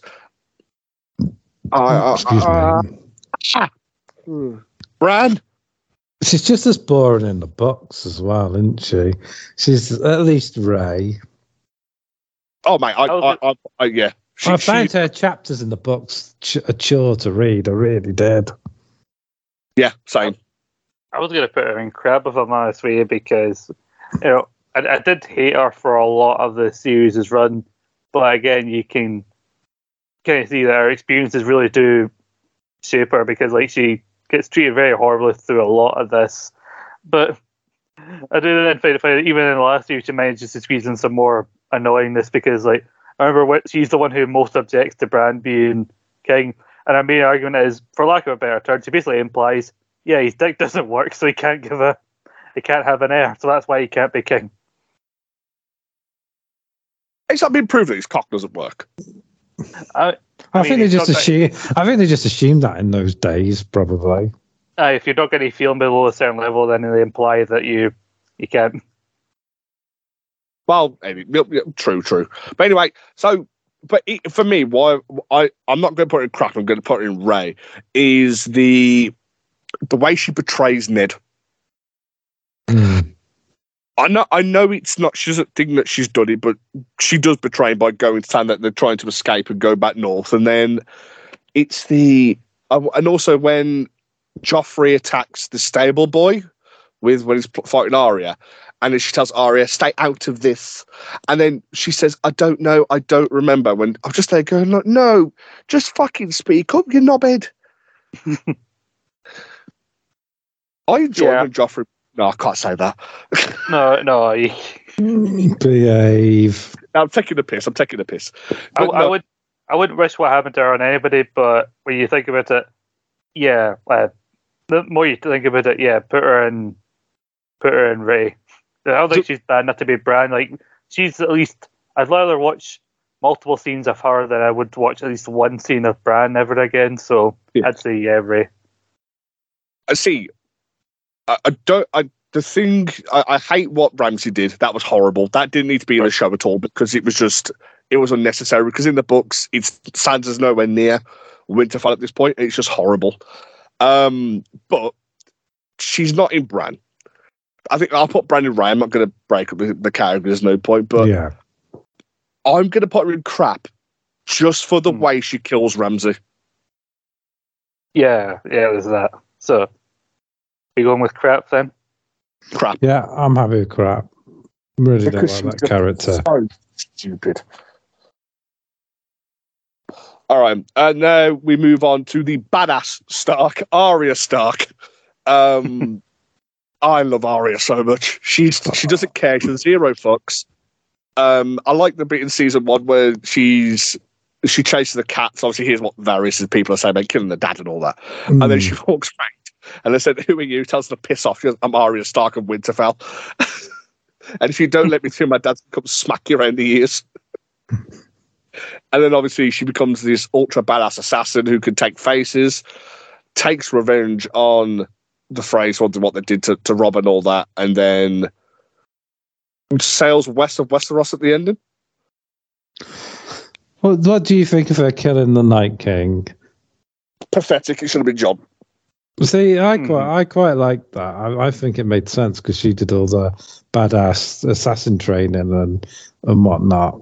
Speaker 1: Uh,
Speaker 2: Excuse
Speaker 1: uh,
Speaker 2: me.
Speaker 1: uh, Bran?
Speaker 2: She's just as boring in the books as well, isn't she? She's at least Ray.
Speaker 1: Oh, mate, I,
Speaker 3: I was
Speaker 1: I, I, I, yeah. She,
Speaker 2: I
Speaker 1: she-
Speaker 2: found her chapters in the books ch- a chore to read. I really did.
Speaker 1: yeah, same.
Speaker 3: I was going to put her in crab if I'm honest with you because, you know, I, I did hate her for a lot of the series' run, but again, you can kind of see that her experiences really do shape her because, like, she gets treated very horribly through a lot of this. But I do then find it funny that even in the last year, she manages to squeeze in some more annoyingness because, like, I remember what, she's the one who most objects to Bran being king, and her main argument is, for lack of a better term, she basically implies, yeah, his dick doesn't work, so he can't give a, he can't have an heir, so that's why he can't be king.
Speaker 1: It's not been proven his cock doesn't work.
Speaker 3: I,
Speaker 2: I,
Speaker 3: I
Speaker 2: think
Speaker 3: mean,
Speaker 2: they
Speaker 3: it's
Speaker 2: just
Speaker 3: not that-
Speaker 2: assume. I think they just assumed that in those days, probably.
Speaker 3: uh, if you're not getting feeling below a certain level, then they imply that you you can't.
Speaker 1: Well, maybe, yeah, yeah, true, true. But anyway, so, but it, for me, why I I'm not going to put it in crap. I'm going to put it in Ray. Is the the way she betrays Ned.
Speaker 2: Mm.
Speaker 1: I know, I know it's not. She doesn't think that she's done it, but she does betray him by going saying that they're trying to escape and go back north, and then it's the uh, and also when Joffrey attacks the stable boy with when he's fighting Arya, and then she tells Arya, "Stay out of this," and then she says, "I don't know, I don't remember." When I'm just there going, like, "No, just fucking speak up, you knobhead." I enjoyed
Speaker 3: Yeah.
Speaker 1: when Joffrey. No, I can't say that.
Speaker 3: No, no, you,
Speaker 2: Behave.
Speaker 1: I'm taking the piss. I'm taking the piss.
Speaker 3: I,
Speaker 1: But
Speaker 3: I
Speaker 1: no,
Speaker 3: would, I wouldn't wish what happened to her on anybody. But when you think about it, yeah, uh, the more you think about it, yeah, put her in, put her in Ray. I don't think she's bad enough to be Bran. Like she's at least. I'd rather watch multiple scenes of her than I would watch at least one scene of Bran ever again. So
Speaker 1: Yeah.
Speaker 3: I'd say yeah, Ray.
Speaker 1: I see. I, I don't. I the thing. I, I hate what Ramsay did. That was horrible. That didn't need to be in the show at all because it was just. It was unnecessary because in the books, it's Sansa's nowhere near Winterfell at this point. And it's just horrible. Um, but she's not in Bran. I think I'll put Bran in Ray. I'm not going to break up the, the category. There's no point. But
Speaker 2: yeah.
Speaker 1: I'm going to put her in crap just for the mm. way she kills Ramsay.
Speaker 3: Yeah, yeah, there's that. So, we going with crap then?
Speaker 1: Crap.
Speaker 2: Yeah, I'm happy with crap. Really because don't like that character.
Speaker 1: So stupid. All right, and now we move on to the badass Stark, Arya Stark. Um, I love Arya so much. She's she doesn't care. She does zero fucks. Um, I like the bit in season one where she's she chases the cats. Obviously, here's what various people are saying about killing the dad and all that. Mm. And then she walks back, and they said, "Who are you?" Tells her to piss off. She goes, "I'm Arya Stark of Winterfell." And if you don't let me through, my dad's come smack you around the ears. And then obviously she becomes this ultra badass assassin who can take faces, takes revenge on the Freys, what, what they did to, to Robb and all that, and then sails west of Westeros at the ending.
Speaker 2: Well, what do you think of her killing the Night King?
Speaker 1: Pathetic. It should have been Jon.
Speaker 2: See, I quite, mm. I quite like that. I, I think it made sense because she did all the badass assassin training and and whatnot.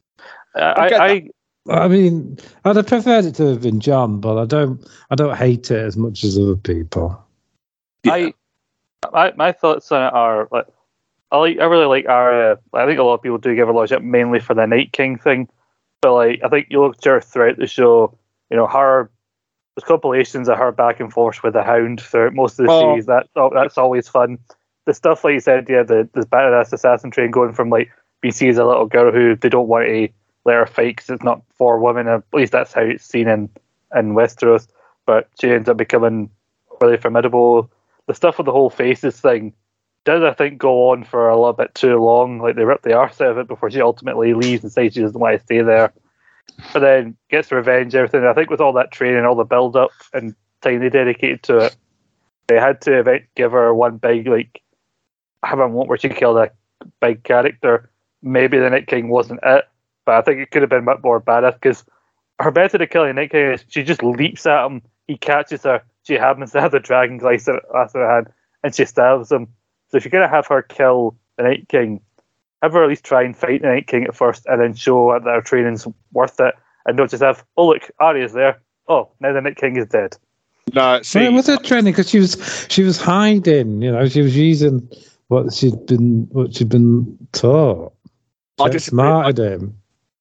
Speaker 3: Uh, I, I,
Speaker 2: I mean, I'd have preferred it to have been Jon, but I don't, I don't hate it as much as other people.
Speaker 3: Yeah. I, my, my thoughts on it are like, I like, I really like Arya. I think a lot of people do give her a lot of shit mainly for the Night King thing, but like, I think you look at her throughout the show. You know, her. There's compilations of her back and forth with the Hound throughout most of the oh. series. That oh, that's always fun. The stuff like you said, yeah, the the badass assassin train going from like being seen as a little girl who they don't want to let her fight because it's not for women. At least that's how it's seen in in Westeros. But she ends up becoming really formidable. The stuff with the whole faces thing does, I think, go on for a little bit too long. Like they rip the arse out of it before she ultimately leaves and says she doesn't want to stay there. But then gets revenge, everything. I think with all that training, all the build up and time they dedicated to it, they had to event- give her one big, like, have a moment where she killed a big character. Maybe the Night King wasn't it, but I think it could have been much more badass because her method of killing Night King is she just leaps at him, he catches her, she happens to have the dragon glass in her hand, and she stabs him. So if you're going to have her kill the Night King, have her at least try and fight the Night King at first and then show that her training's worth it and don't just have, oh look, Arya's there. Oh, now the Night King is dead.
Speaker 1: No, see,
Speaker 2: well, it was her training because she was she was hiding. You know, she was using what she'd been what she'd been taught. She
Speaker 1: I disagree.
Speaker 2: Smarted him.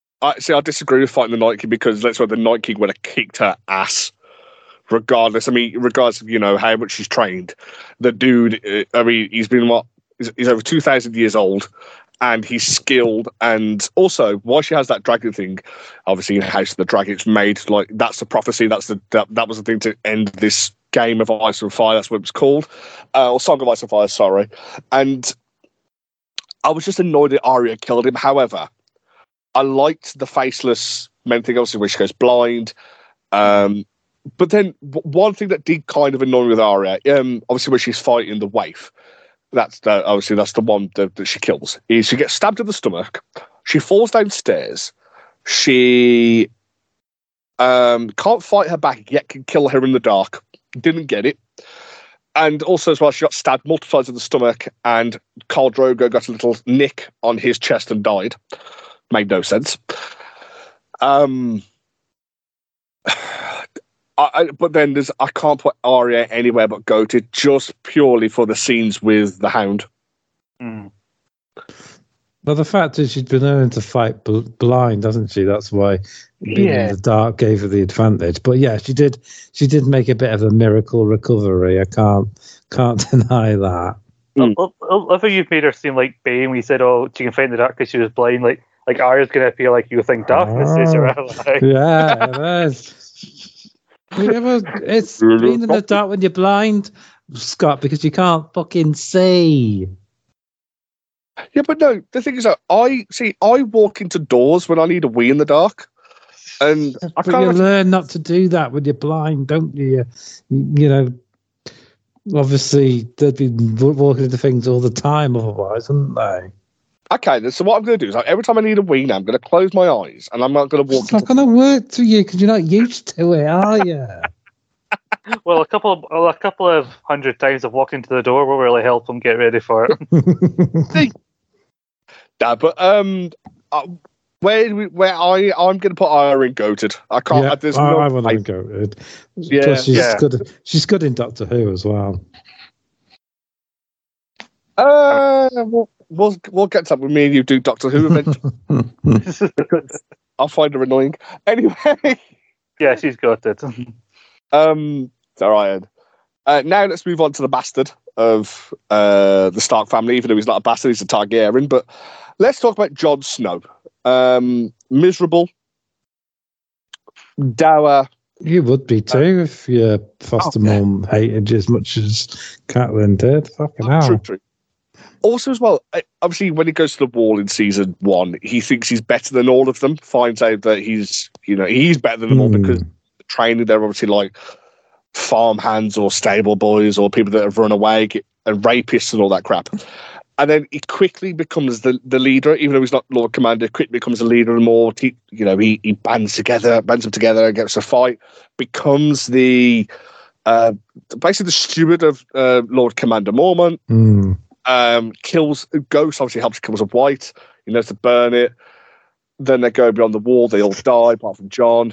Speaker 1: I see. I disagree with fighting the Night King because let's say the Night King would have kicked her ass, regardless. I mean, regardless of you know how much she's trained. The dude, uh, I mean, he's been what? He's, he's over two thousand years old. And he's skilled, and also why she has that dragon thing, obviously in House of the Dragon, it's made like that's the prophecy. That's the that, that was the thing to end this game of Ice and Fire. That's what it was called, uh, or Song of Ice and Fire. Sorry, and I was just annoyed that Arya killed him. However, I liked the faceless men thing, obviously, where she goes blind. Um, but then w- one thing that did kind of annoy me with Arya, um, obviously, when she's fighting the waif. That's the, obviously that's the one that, that she kills. Is she gets stabbed in the stomach, she falls downstairs, she um, can't fight her back yet, can kill her in the dark. Didn't get it, and also as well she got stabbed multiple times in the stomach, and Khal Drogo got a little nick on his chest and died. Made no sense. Um. I, but then there's I can't put Arya anywhere but goated just purely for the scenes with the Hound.
Speaker 3: Mm.
Speaker 2: Well, the fact is she'd been learning to fight bl- blind, hasn't she? That's why being
Speaker 3: yeah.
Speaker 2: in the dark gave her the advantage. But yeah, she did. She did make a bit of a miracle recovery. I can't can't deny that.
Speaker 3: Mm. I love how you've made her seem like Bane. We said, "Oh, she can fight in the dark because she was blind." Like like Arya's gonna feel like you think darkness oh, is your ally.
Speaker 2: Yeah, it is. Yeah, well, it's being in the dark when you're blind, Scott, because you can't fucking see.
Speaker 1: Yeah, but no, the thing is that I see I walk into doors when I need a wee in the dark. And I
Speaker 2: but
Speaker 1: can't
Speaker 2: you
Speaker 1: actually...
Speaker 2: learn not to do that when you're blind, don't you? You, you know, obviously they'd be walking into things all the time otherwise, wouldn't they?
Speaker 1: Okay, then, so what I'm going to do is like, every time I need a wee now, I'm going to close my eyes and I'm not going to walk.
Speaker 2: It's not going to work for you because you're not used to it, are you?
Speaker 3: Well, a couple of well, a couple of hundred times of walking to the door will really help him get ready for it.
Speaker 1: Nah, but um, uh, where we, where I I'm going to put Ira in goated. I can't.
Speaker 2: Yeah,
Speaker 1: uh, there's
Speaker 2: I,
Speaker 1: no.
Speaker 2: I want
Speaker 1: I,
Speaker 2: to go goated.
Speaker 1: Yeah,
Speaker 2: Plus, she's
Speaker 3: yeah.
Speaker 2: good. She's good in Doctor Who as well.
Speaker 1: uh, we'll, we'll we'll get to that with me and you do Doctor Who eventually. Because I'll find her annoying. Anyway,
Speaker 3: Yeah, she's got it.
Speaker 1: um, it's all right. Ed. Uh, now let's move on to the bastard of uh, the Stark family. Even though he's not a bastard, he's a Targaryen. But let's talk about Jon Snow. Um, miserable, dour.
Speaker 2: You would be too if your foster
Speaker 1: Oh, yeah.
Speaker 2: mum hated you as much as Catelyn did. Fucking hell.
Speaker 1: True, true. Also, as well, uh, obviously, when he goes to the wall in season one, he thinks he's better than all of them. Finds out that he's, you know, he's better than them all
Speaker 2: Hmm.
Speaker 1: because the training they're obviously like farm hands or stable boys or people that have run away get, and rapists and all that crap. And then he quickly becomes the, the leader, even though he's not Lord Commander. Quickly becomes a leader and more. He, you know, he he bands together, bands them together against a fight. Becomes the uh, basically the steward of uh, Lord Commander Mormont.
Speaker 2: Hmm.
Speaker 1: Um, kills Ghost. Obviously, helps kills a White. He knows to burn it. Then they go beyond the wall. They all die, apart from John.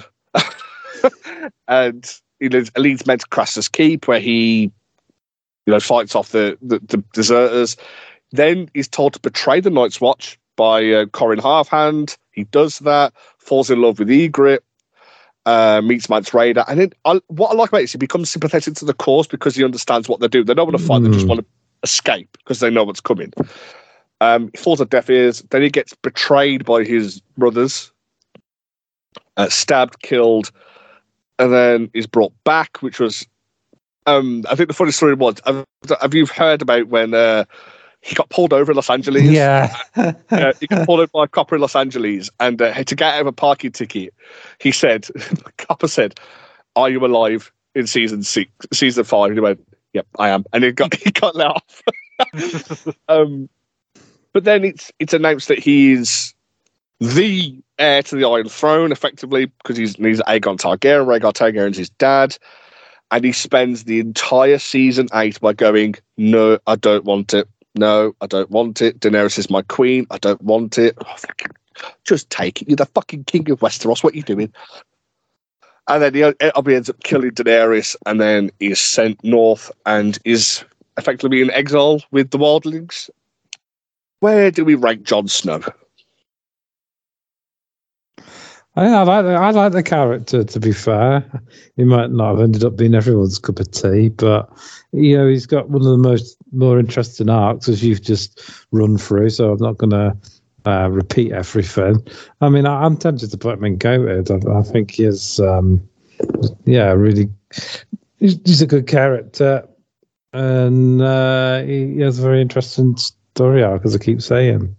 Speaker 1: And he leads, leads men to Crassus Keep, where he, you know, fights off the, the, the deserters. Then he's told to betray the Night's Watch by uh, Corin Halfhand. He does that. Falls in love with Ygritte. Uh, meets Mance Rayder. And then I, what I like about it is he becomes sympathetic to the cause because he understands what they do. They don't want to fight. They just
Speaker 2: Mm.
Speaker 1: want to escape because they know what's coming. Um, he falls on deaf ears. Then he gets betrayed by his brothers, uh, stabbed, killed, and then is brought back, which was, um, I think the funny story was, have, have you heard about when uh, he got pulled over in Los Angeles?
Speaker 2: Yeah.
Speaker 1: Uh, he got pulled over by a copper in Los Angeles, and uh, to get out of a parking ticket, he said, the copper said, "Are you alive in season six, season five?" And he went, "Yep, I am," and he got he got let off. um, but then it's it's announced that he's the heir to the Iron Throne, effectively, because he's he's Aegon Targaryen. Rhaegar Targaryen's his dad, and he spends the entire season eight by going, "No, I don't want it. No, I don't want it. Daenerys is my queen. I don't want it. Oh, fucking, just take it. You're the fucking king of Westeros. What are you doing?" And then he obviously ends up killing Daenerys, and then is sent north and is effectively in exile with the Wildlings. Where do we rank Jon Snow?
Speaker 2: I, I like the, I like the character. To be fair, he might not have ended up being everyone's cup of tea, but you know he's got one of the most more interesting arcs as you've just run through. So I'm not going to uh, repeat everything. I mean, I, I'm tempted to put him in goated. I, I think he is, um, yeah, really. He's, he's a good character, and uh, he, he has a very interesting story arc, as I keep saying.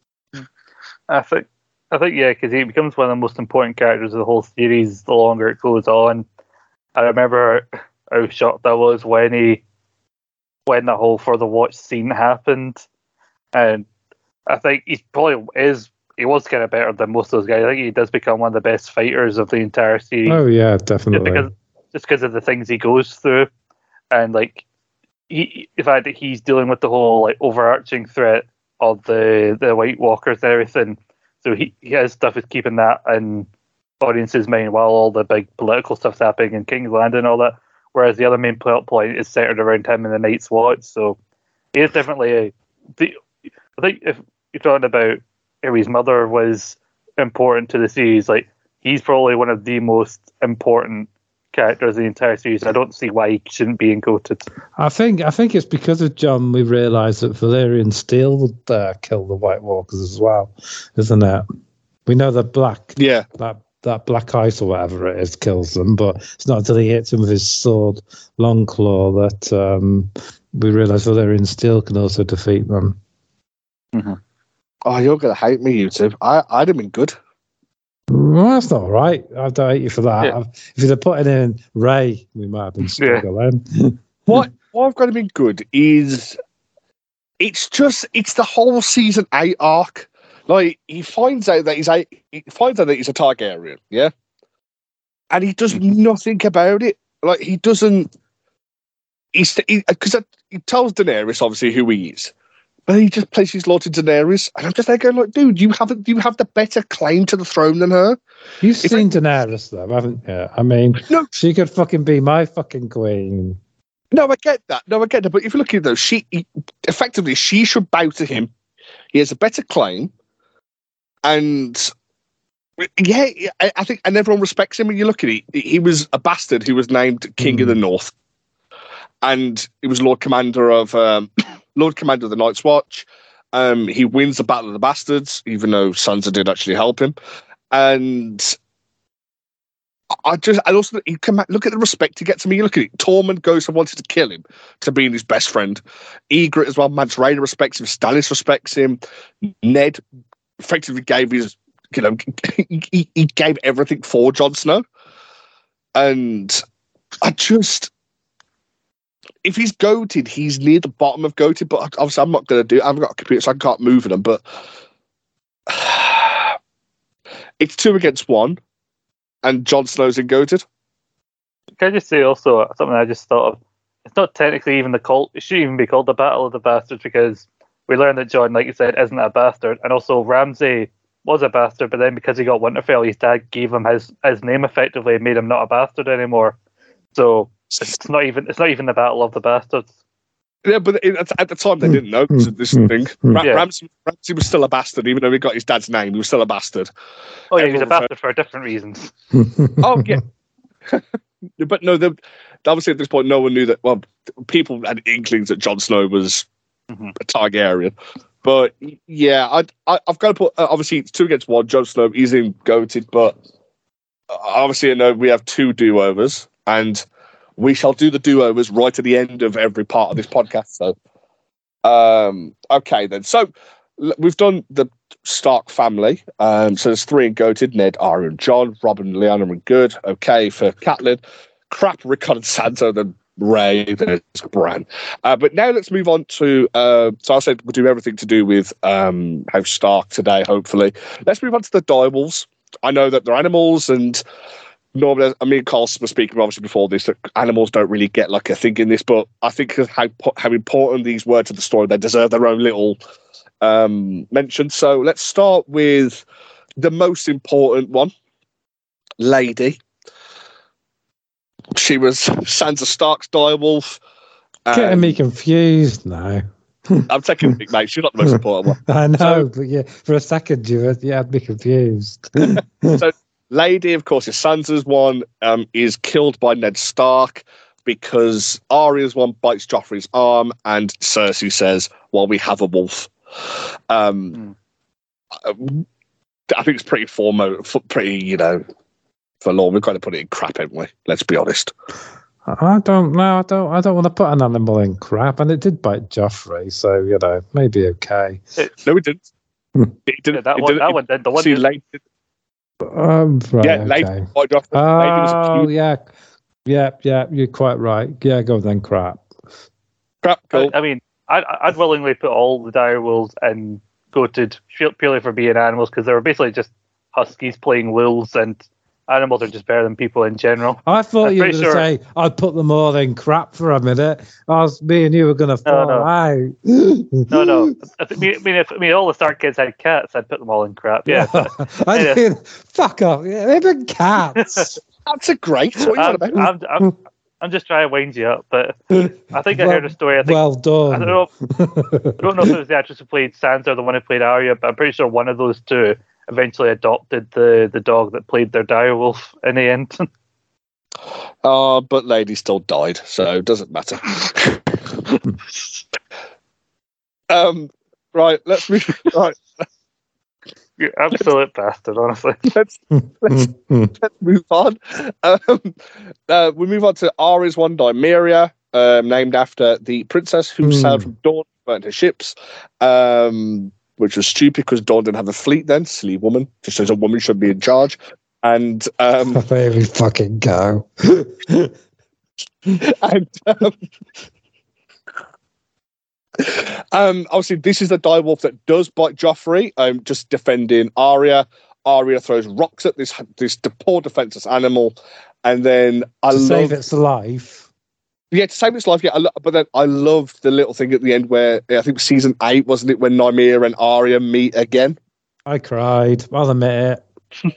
Speaker 3: I think, I think, yeah, because he becomes one of the most important characters of the whole series the longer it goes on. I remember how shocked I was when he, when the whole For the Watch scene happened, and I think he probably is. He was kind of better than most of those guys. I think he does become one of the best fighters of the entire series.
Speaker 2: Oh yeah,
Speaker 3: just
Speaker 2: definitely.
Speaker 3: because, just because of the things he goes through, and like he, the fact that he's dealing with the whole like overarching threat of the the White Walkers and everything. So he, he has stuff with keeping that in audiences' mind while all the big political stuff's happening in King's Landing and all that. Whereas the other main plot point is centered around him and the Night's Watch. So he is definitely a. The, I think if you're talking about how his mother was important to the series, like he's probably one of the most important characters in the entire series. I don't see why he shouldn't be included.
Speaker 2: I think I think it's because of John we realised that Valyrian steel would uh, kill the White Walkers as well, isn't it? We know that black,
Speaker 1: Yeah,
Speaker 2: that that black ice or whatever it is kills them, but it's not until he hits him with his sword, Longclaw, that um, we realise Valyrian steel can also defeat them.
Speaker 3: Mm-hmm.
Speaker 1: Oh, you're gonna hate me, you two. I I'd have been good.
Speaker 2: Well, that's not right. I don't hate you for that.
Speaker 3: Yeah.
Speaker 2: If you'd have put it in Ray, we might have been struggling.
Speaker 1: What what I've got to be good is it's just it's the whole season eight arc. Like he finds out that he's a he finds out that he's a Targaryen, yeah, and he does nothing about it. like he doesn't. He's because he, he tells Daenerys obviously who he is, but he just places Lord to Daenerys, and I'm just there going like, dude, you have you have the better claim to the throne than her.
Speaker 2: You've
Speaker 1: If
Speaker 2: seen
Speaker 1: I,
Speaker 2: Daenerys though, haven't you? I mean,
Speaker 1: no,
Speaker 2: she could fucking be my fucking queen.
Speaker 1: no, I get that. No, I get that. But if you look at it though, she he, effectively she should bow to him. He has a better claim, and yeah, I, I think, and everyone respects him. When you look at it, he was a bastard who was named King mm. of the North, and he was Lord Commander of um, Lord Commander of the Night's Watch. Um, he wins the Battle of the Bastards, even though Sansa did actually help him. And I just, I also you come look at the respect he gets. I mean, you look at it. Tormund goes and wanted to kill him to being his best friend. Ygritte as well. Mance Rayder respects him. Stannis respects him. Ned effectively gave his, you know, he, he gave everything for Jon Snow. And I just, if he's goated, he's near the bottom of goated. But obviously, I'm not going to do it. I haven't got a computer, so I can't move them. But it's two against one. And Jon Snow's in goated.
Speaker 3: Can I just say also something I just thought of? It's not technically even the cult. It shouldn't even be called the Battle of the Bastards because we learned that Jon, like you said, isn't a bastard, and also Ramsay was a bastard. But then because he got Winterfell, his dad gave him his, his name effectively and made him not a bastard anymore. So it's not even it's not even the Battle of the Bastards.
Speaker 1: Yeah, but at the time they didn't know this, this thing. Ra- yeah. Ramsay, Ramsay was still a bastard, even though he got his dad's name. He was still a bastard.
Speaker 3: Oh, yeah, he was a bastard for different reasons.
Speaker 1: Oh, yeah. But no, the, obviously at this point, no one knew that. Well, people had inklings that Jon Snow was mm-hmm. a Targaryen. But yeah, I, I, I've got to put. Uh, obviously, it's two against one. Jon Snow is in goated, but obviously, I know we have two do-overs, and we shall do the do-overs right at the end of every part of this podcast. So, um, okay then. So we've done the Stark family. Um, so there's three in goated: Ned, Arya, and Jon. Robin and Lyanna are good. Okay for Catelyn. Crap, Rickon and Sansa. Then Ray. There's Bran. Uh, but now let's move on to. Uh, so I said we'll do everything to do with um, House Stark today. Hopefully, let's move on to the direwolves. I know that they're animals and. Normally, I mean, Carl was speaking obviously before this that animals don't really get like a thing in this, but I think how how important these were to the story, they deserve their own little um, mention. So let's start with the most important one, Lady. She was Sansa Stark's direwolf.
Speaker 2: Getting me confused now.
Speaker 1: I'm taking it, mate. She's not the most important one.
Speaker 2: I know,
Speaker 1: so,
Speaker 2: but yeah, for a second you had, you had me confused.
Speaker 1: So. Lady, of course, is Sansa's one, um, is killed by Ned Stark because Arya's one bites Joffrey's arm, and Cersei says, well, we have a wolf. Um, mm. I think it's pretty formal, pretty, you know, forlorn. We've got to put it in crap, haven't we? Let's be honest.
Speaker 2: I don't know. I don't I don't want to put an animal in crap, and it did bite Joffrey, so, you know, maybe okay.
Speaker 1: It, no, it didn't. It didn't.
Speaker 3: Yeah, that
Speaker 1: it
Speaker 3: one,
Speaker 1: didn't,
Speaker 3: that
Speaker 1: it,
Speaker 3: one did. The one
Speaker 1: see,
Speaker 3: did.
Speaker 1: Lady,
Speaker 2: Um, right,
Speaker 1: yeah,
Speaker 2: okay.
Speaker 1: Lady, oh,
Speaker 2: Lady
Speaker 1: was
Speaker 2: yeah, yeah, yeah. You're quite right. Yeah, go then. Crap.
Speaker 1: Crap. Cool.
Speaker 3: I, I mean, I'd, I'd willingly put all the direwolves in goated purely for being animals because they were basically just huskies playing wolves, and animals are just better than people in general.
Speaker 2: I thought
Speaker 3: I'm
Speaker 2: you were going to
Speaker 3: sure.
Speaker 2: say I'd put them all in crap for a minute. I was me and you were going to fall
Speaker 3: no.
Speaker 2: out.
Speaker 3: no, no. I mean, if I mean all the Stark kids had cats, I'd put them all in crap. Yeah.
Speaker 2: I
Speaker 3: yeah.
Speaker 2: mean, fuck off. Yeah, even cats.
Speaker 1: That's a great. What are you
Speaker 3: I'm, I'm, I'm, I'm just trying to wind you up, but I think I
Speaker 2: well,
Speaker 3: heard a story. I think,
Speaker 2: well done.
Speaker 3: I don't know. I don't know if it was the actress who played Sansa or the one who played Arya, but I'm pretty sure one of those two eventually adopted the, the dog that played their direwolf in the end.
Speaker 1: Oh, uh, but Lady still died, so it doesn't matter. um, right, let's move. Right,
Speaker 3: you absolute bastard, honestly.
Speaker 1: Let's let's, let's move on. Um, uh, we move on to Arya's one, Nymeria, um, named after the princess who mm. sailed from Dorne, burnt her ships. Um. Which was stupid because Dawn didn't have a fleet then. Silly woman. Just as a woman should be in charge. And um,
Speaker 2: there we fucking go.
Speaker 1: and um, um, obviously, this is the direwolf that does bite Joffrey. Um, just defending Arya. Arya throws rocks at this this poor defenseless animal, And then I
Speaker 2: to
Speaker 1: love
Speaker 2: save its life.
Speaker 1: Yeah, to save its life. Yeah, I lo- but then I love the little thing at the end where I think season eight wasn't it when Nymeria and Arya meet again.
Speaker 2: I cried. I'll admit it.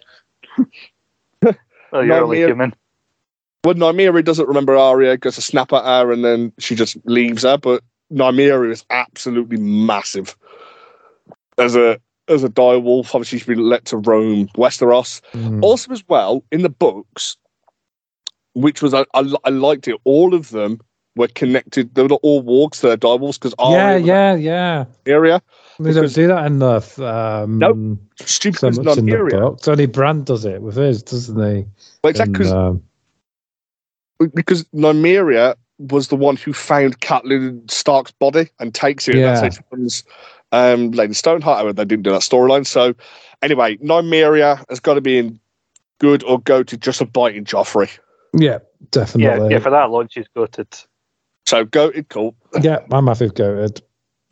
Speaker 3: Oh, you're only
Speaker 1: Nymeria-
Speaker 3: human.
Speaker 1: Well, Nymeria doesn't remember Arya, goes to snap at her, and then she just leaves her. But Nymeria is absolutely massive as a as a direwolf. Obviously, she's been let to roam Westeros.
Speaker 2: Mm.
Speaker 1: Also, as well in the books, which was I, I, I liked it. All of them were connected. They were all wargs. They're direwolves because
Speaker 2: Yeah,
Speaker 1: Arya was
Speaker 2: yeah, yeah.
Speaker 1: area.
Speaker 2: They don't do that enough. Um,
Speaker 1: Nope. Stupid
Speaker 2: so
Speaker 1: as
Speaker 2: much in the
Speaker 1: Nymeria.
Speaker 2: books. Only Bran does it with his, doesn't he?
Speaker 1: Well, exactly. 'cause-
Speaker 2: And, um,
Speaker 1: because Nymeria was the one who found Catelyn Stark's body and takes it.
Speaker 2: Yeah.
Speaker 1: And that's how she becomes um, Lady Stoneheart. However, they didn't do that storyline. So, anyway, Nymeria has got to be in good or go to just a biting Joffrey.
Speaker 2: yeah,
Speaker 3: Yeah,
Speaker 2: definitely.
Speaker 3: yeah. For that alone, she's goated.
Speaker 1: So, goated, cool.
Speaker 2: Yeah, I'm happy with goated.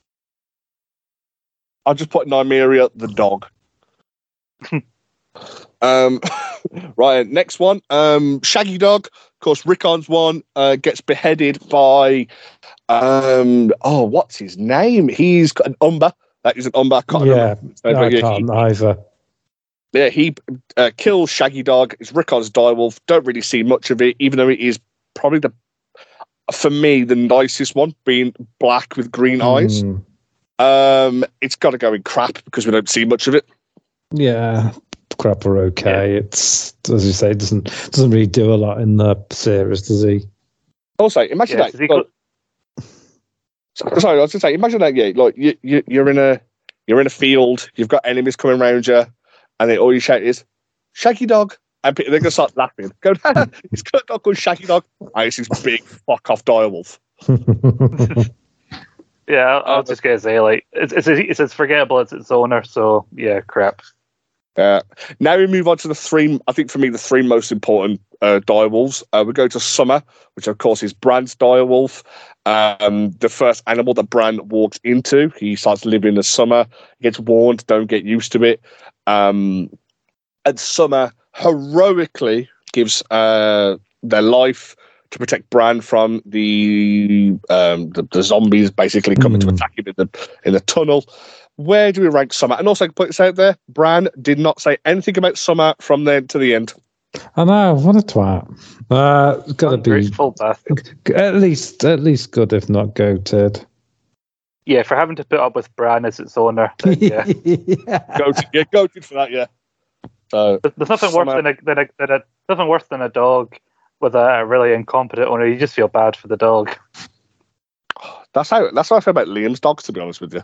Speaker 1: I'll just put Nymeria the dog. um, right, next one. Um, Shaggy Dog. Of course, Rickon's one uh, gets beheaded by. Um, oh, what's his name? He's got an Umber. That is an Umber. I can't
Speaker 2: Yeah,
Speaker 1: remember. his name,
Speaker 2: I
Speaker 1: but yeah,
Speaker 2: can't either.
Speaker 1: He, yeah, he uh, kills Shaggy Dog. It's Rickon's direwolf. Don't really see much of it, even though it is probably the, for me, the nicest one, being black with green eyes.
Speaker 2: Mm,
Speaker 1: Um, it's got to go in crap because we don't see much of it.
Speaker 2: yeah, crap are okay. It's, as you say, doesn't doesn't really do a lot in the series, does he?
Speaker 1: Also, imagine
Speaker 3: Yeah,
Speaker 1: that.
Speaker 3: so he
Speaker 1: Look, so- sorry, I was going to say, imagine that. Yeah, like you, you, you're in a you're in a field. You've got enemies coming around you, and then all you shout is "Shaggy Dog," and people, they're going to start laughing. Go, it's got a dog called Shaggy Dog. And it's this big fuck off direwolf.
Speaker 3: Yeah, I, I was
Speaker 1: Uh,
Speaker 3: just gonna say like it's it's it's as forgettable as its owner. So yeah, crap.
Speaker 1: Uh, now we move on to the three, I think for me, the three most important uh, direwolves. Uh, we go to Summer, which of course is Bran's direwolf. Um, the first animal that Bran walks into. He starts living as Summer. He gets warned, don't get used to it. Um, and Summer heroically gives uh, their life to protect Bran from the um, the, the zombies basically coming to
Speaker 2: Mm.
Speaker 1: attack him in the in the tunnel. Where do we rank Summer? And also, put this out there: Bran did not say anything about Summer from there to the end.
Speaker 2: I know, what a twat. Uh, it's got to be
Speaker 3: Ungrateful bastard.
Speaker 2: at least at least good, if not goated.
Speaker 3: Yeah, for having to put up with Bran as its owner. then, yeah.
Speaker 1: Go to, yeah, go to for that, yeah. So
Speaker 3: There's there's nothing worse
Speaker 1: Summer-
Speaker 3: than a, than a, than a nothing worse than a dog with a really incompetent owner. You just feel bad for the dog.
Speaker 1: that's how that's how I feel about Liam's dogs. To be honest with you,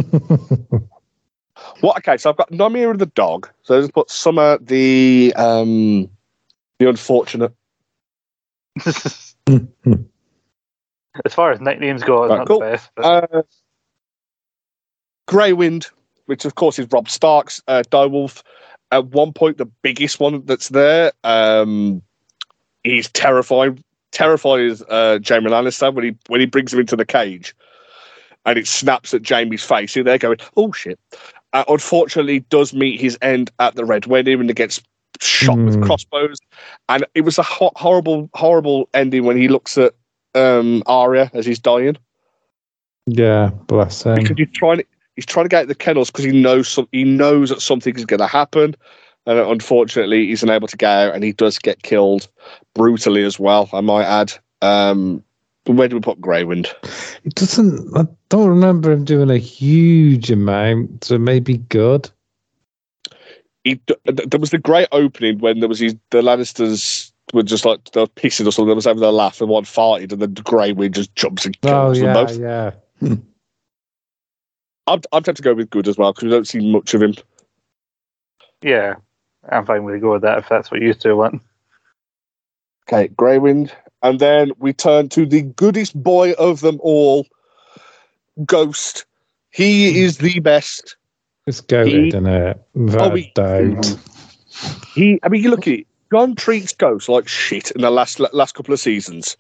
Speaker 1: what? Okay, so I've got Nymeria the dog. So let's put Summer the um the unfortunate.
Speaker 3: As far as nicknames go, it's
Speaker 1: Right,
Speaker 3: not
Speaker 1: cool.
Speaker 3: the best. But
Speaker 1: Uh, Grey Wind, which of course is Rob Stark's uh, direwolf. At one point, the biggest one that's there. Um, he's terrifying. Terrifies uh, Jaime Lannister when he when he brings him into the cage, and it snaps at Jaime's face. And they're going, "Oh shit!" Uh, unfortunately, does meet his end at the Red Wedding and he gets shot with
Speaker 2: Mm.
Speaker 1: crossbows. And it was a ho- horrible, horrible ending when he looks at um, Arya as he's dying.
Speaker 2: Yeah, bless him.
Speaker 1: Because he's trying, he's trying to get out the kennels because he knows some, he knows that something is going to happen, and unfortunately, he's unable to get out, and he does get killed brutally as well. I might add. Um, where do we put Grey Wind?
Speaker 2: It doesn't. I don't remember him doing a huge amount, so maybe good.
Speaker 1: He, th- there was the great opening when there was these, the Lannisters were just like they were pissing or something. They was having their laugh and one farted, and then the Grey Wind just jumps and
Speaker 2: Oh
Speaker 1: kills them
Speaker 2: yeah,
Speaker 1: both.
Speaker 2: yeah.
Speaker 1: I'm, I'm tempted to go with good as well because we don't see much of him.
Speaker 3: yeah, I'm fine with go with that if that's what you two want.
Speaker 1: Okay, Grey Wind. And then we turn to the goodest boy of them all, Ghost. He is the best.
Speaker 2: It's goated,
Speaker 1: He-
Speaker 2: isn't it? Without
Speaker 1: Oh, he-
Speaker 2: doubt.
Speaker 1: He, I mean, you look at it. Gon treats Ghost like shit in the last last couple of seasons.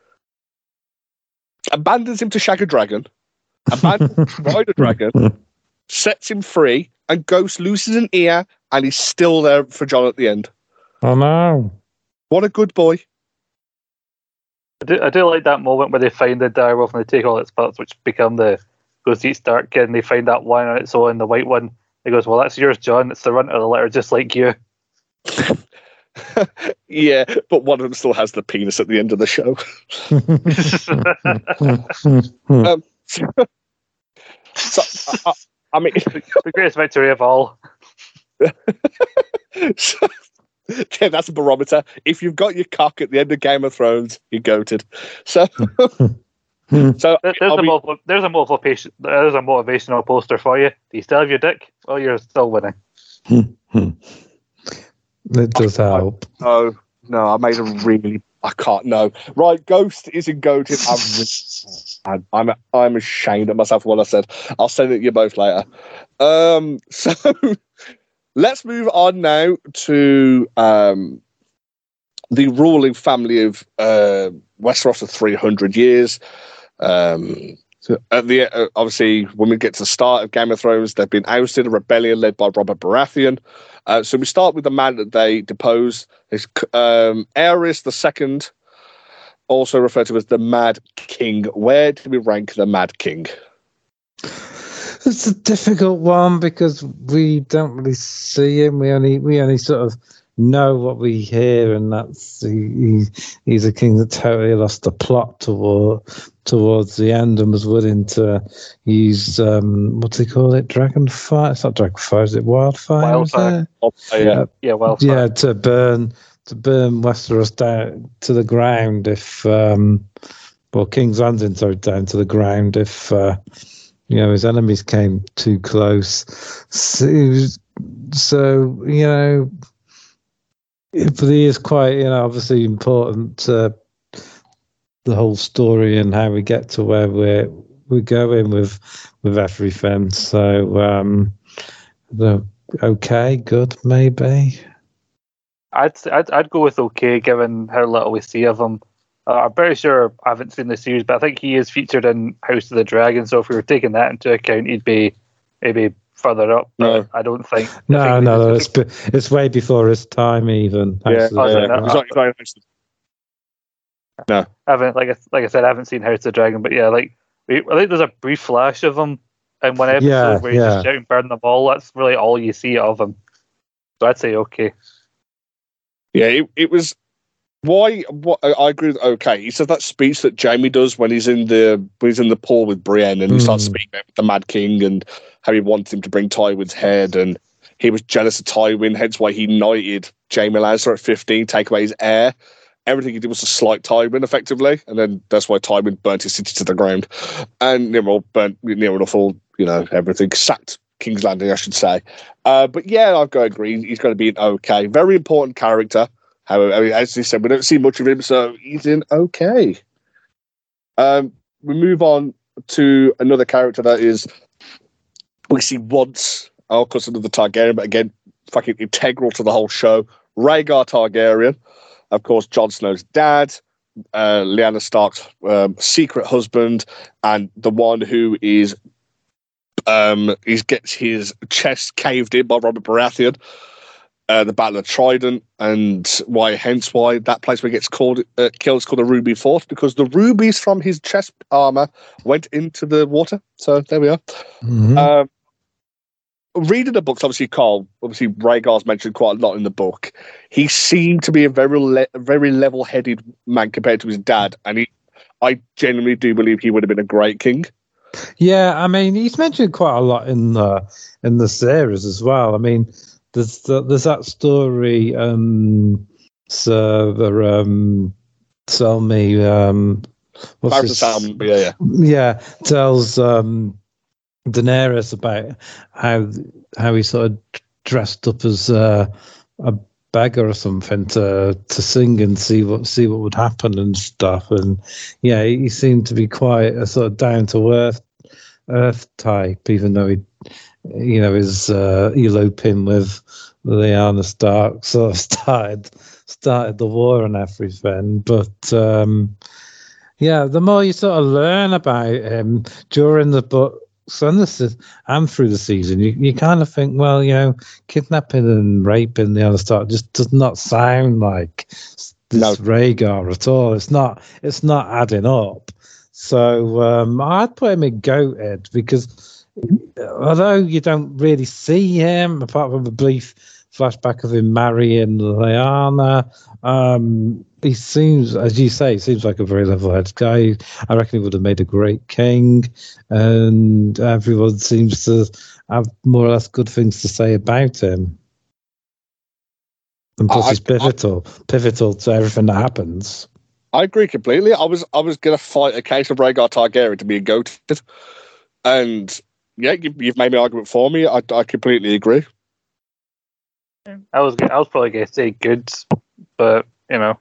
Speaker 1: Abandons him to shag a dragon. Abandons him to ride a dragon. Sets him free, and Ghost loses an ear, and he's still there for John at the end.
Speaker 2: Oh no.
Speaker 1: What a good boy.
Speaker 3: I do, I do like that moment where they find the direwolf and they take all its parts, which become the Ghost Eat Stark kid, and they find that one on its own, the white one. He goes, well, that's yours, John. It's the runt of the litter, just like you.
Speaker 1: Yeah, but one of them still has the penis at the end of the show. um, so, so I, I mean,
Speaker 3: the greatest victory of all.
Speaker 1: So, yeah, that's a barometer. If you've got your cock at the end of Game of Thrones, you're goated. So, so
Speaker 3: there's, a be... motiv- there's a motivation. There's a motivational poster for you. Do you still have your dick? Well, you're still winning.
Speaker 2: It does help.
Speaker 1: No, no, I made a really. I can't. No, right. Ghost isn't goated. I'm, I'm, I'm ashamed of myself for what I said. I'll send it to you both later. Um, so. Let's move on now to um, the ruling family of uh, Westeros for three hundred years. Um, so at the uh, obviously, when we get to the start of Game of Thrones, they've been ousted, a rebellion led by Robert Baratheon. Uh, so we start with the man that they depose. It's um, Aerys the Second, also referred to as the Mad King. Where do we rank the Mad King?
Speaker 2: It's a difficult one because we don't really see him. We only we only sort of know what we hear, and that's he, he he's a king that totally lost the plot toward towards the end and was willing to use um, what do they call it? Dragonfire? It's not Dragonfire, is it Wildfire?
Speaker 3: Wildfire.
Speaker 1: Oh, yeah,
Speaker 3: uh, yeah, Wildfire.
Speaker 2: Yeah, to burn to burn Westeros down to the ground if um, well, King's Landing sorry down to the ground if. Uh, You know, his enemies came too close. So, was, so you know, it really is quite, you know, obviously important, uh, the whole story and how we get to where we're, we're going with with everything. So, um, the, okay, good, maybe.
Speaker 3: I'd, I'd I'd go with okay, given how little we see of him. Uh, I'm pretty sure I haven't seen the series, but I think he is featured in House of the Dragon. So if we were taking that into account, he'd be maybe further up.
Speaker 1: No,
Speaker 3: I don't think.
Speaker 2: No,
Speaker 3: I think
Speaker 2: no, it's it's way before his time, even.
Speaker 1: Yeah,
Speaker 3: oh,
Speaker 1: yeah.
Speaker 3: no,
Speaker 1: He's not, he's not, no.
Speaker 3: I haven't like I, like I said, I haven't seen House of the Dragon, but yeah, like we, I think there's a brief flash of him in one episode
Speaker 2: Yeah,
Speaker 3: where he's
Speaker 2: yeah.
Speaker 3: just shouting "burn them all." That's really all you see of him. So I'd say okay.
Speaker 1: Yeah, it, it was. Why? What? I agree with okay. He says that speech that Jaime does when he's in the when he's in the pool with Brienne, and he
Speaker 2: Mm.
Speaker 1: starts speaking about the Mad King and how he wants him to bring Tywin's head, and he was jealous of Tywin, hence why he knighted Jaime Lannister at fifteen, take away his heir. Everything he did was to slight Tywin, effectively, and then that's why Tywin burnt his city to the ground, and Nimrod burnt Nimrod all, you know, everything, sacked King's Landing, I should say. Uh, but yeah, I've got to agree. He's going to be an okay, very important character. However, I mean, as you said, we don't see much of him, so he's in okay. Um, we move on to another character that is we see once, oh, of course, another Targaryen, but again, fucking integral to the whole show. Rhaegar Targaryen, of course, Jon Snow's dad, uh, Lyanna Stark's um, secret husband, and the one who is um, he gets his chest caved in by Robert Baratheon. Uh, the Battle of Trident, and why, hence why that place where he gets called, uh, killed is called the Ruby Fort, because the rubies from his chest armor went into the water. So there we are.
Speaker 2: Mm-hmm.
Speaker 1: Um, reading the books, obviously, Carl, obviously, Rhaegar's mentioned quite a lot in the book. He seemed to be a very, le- very level-headed man compared to his dad, and he, I genuinely do believe he would have been a great king.
Speaker 2: Yeah, I mean, he's mentioned quite a lot in the in the series as well. I mean. There's the, there's that story. Um, so the um, tell me, um, what's his,
Speaker 1: Sam, yeah, yeah,
Speaker 2: yeah, tells um, Daenerys about how how he sort of dressed up as uh, a beggar or something to to sing and see what see what would happen and stuff. And yeah, he seemed to be quite a sort of down to earth earth type, even though he. You know, his uh, eloping with Lyanna Stark sort of started started the war and everything. But um, yeah, the more you sort of learn about him during the books and the and through the season, you, you kind of think, well, you know, kidnapping and raping Lyanna Stark just does not sound like this
Speaker 1: No.
Speaker 2: Rhaegar at all. It's not. It's not adding up. So um, I'd put him in goated because although you don't really see him apart from a brief flashback of him marrying Lyanna, um, he seems, as you say, he seems like a very level-headed guy. I reckon he would have made a great king, and everyone seems to have more or less good things to say about him. And plus,
Speaker 1: I-
Speaker 2: he's pivotal, pivotal to everything that happens.
Speaker 1: I agree completely. I was I was going to fight a case of Rhaegar Targaryen to be goated, and yeah, you, you've made my argument for me. I, I completely agree.
Speaker 3: I was I was probably going to say good, but you know,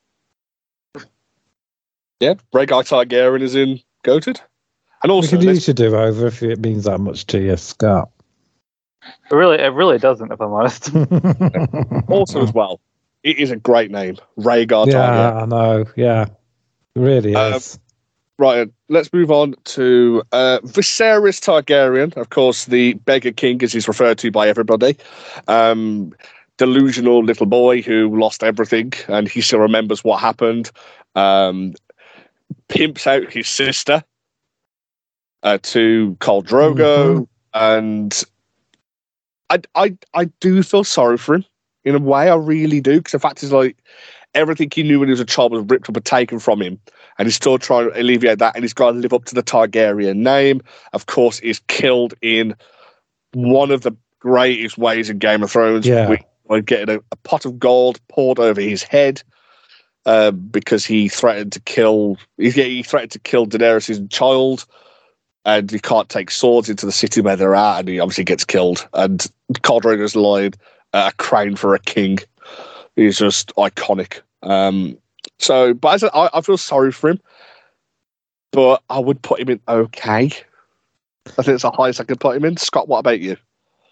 Speaker 1: Yeah, Rhaegar Targaryen is in goated, and
Speaker 2: We
Speaker 1: also
Speaker 2: could
Speaker 1: let's-
Speaker 2: use to do over if it means that much to you, Scott.
Speaker 3: it really it really doesn't. If I'm honest,
Speaker 1: also as well, it is a great name, Rhaegar Targaryen.
Speaker 2: yeah, I know. Yeah, it really
Speaker 1: Um,
Speaker 2: is.
Speaker 1: Right, let's move on to uh, Viserys Targaryen, of course, the beggar king, as he's referred to by everybody. Um, delusional little boy who lost everything, and he still remembers what happened. Um, pimps out his sister uh, to Khal Drogo,
Speaker 2: Mhm.
Speaker 1: and I, I, I do feel sorry for him in a way. I really do, because the fact is, like, everything he knew when he was a child was ripped up and taken from him, and he's still trying to alleviate that, and he's got to live up to the Targaryen name. Of course, he's killed in one of the greatest ways in Game of Thrones,
Speaker 2: Yeah.
Speaker 1: with, with getting a, a pot of gold poured over his head uh, because he threatened to kill. He, he threatened to kill Daenerys' child, and he can't take swords into the city where they're at, and he obviously gets killed. And Khal Drogo's line, uh, "A crown for a king," is just iconic. Um, so, but as I, I, I feel sorry for him, but I would put him in okay. I think it's the highest I could put him in. Scott, what about you?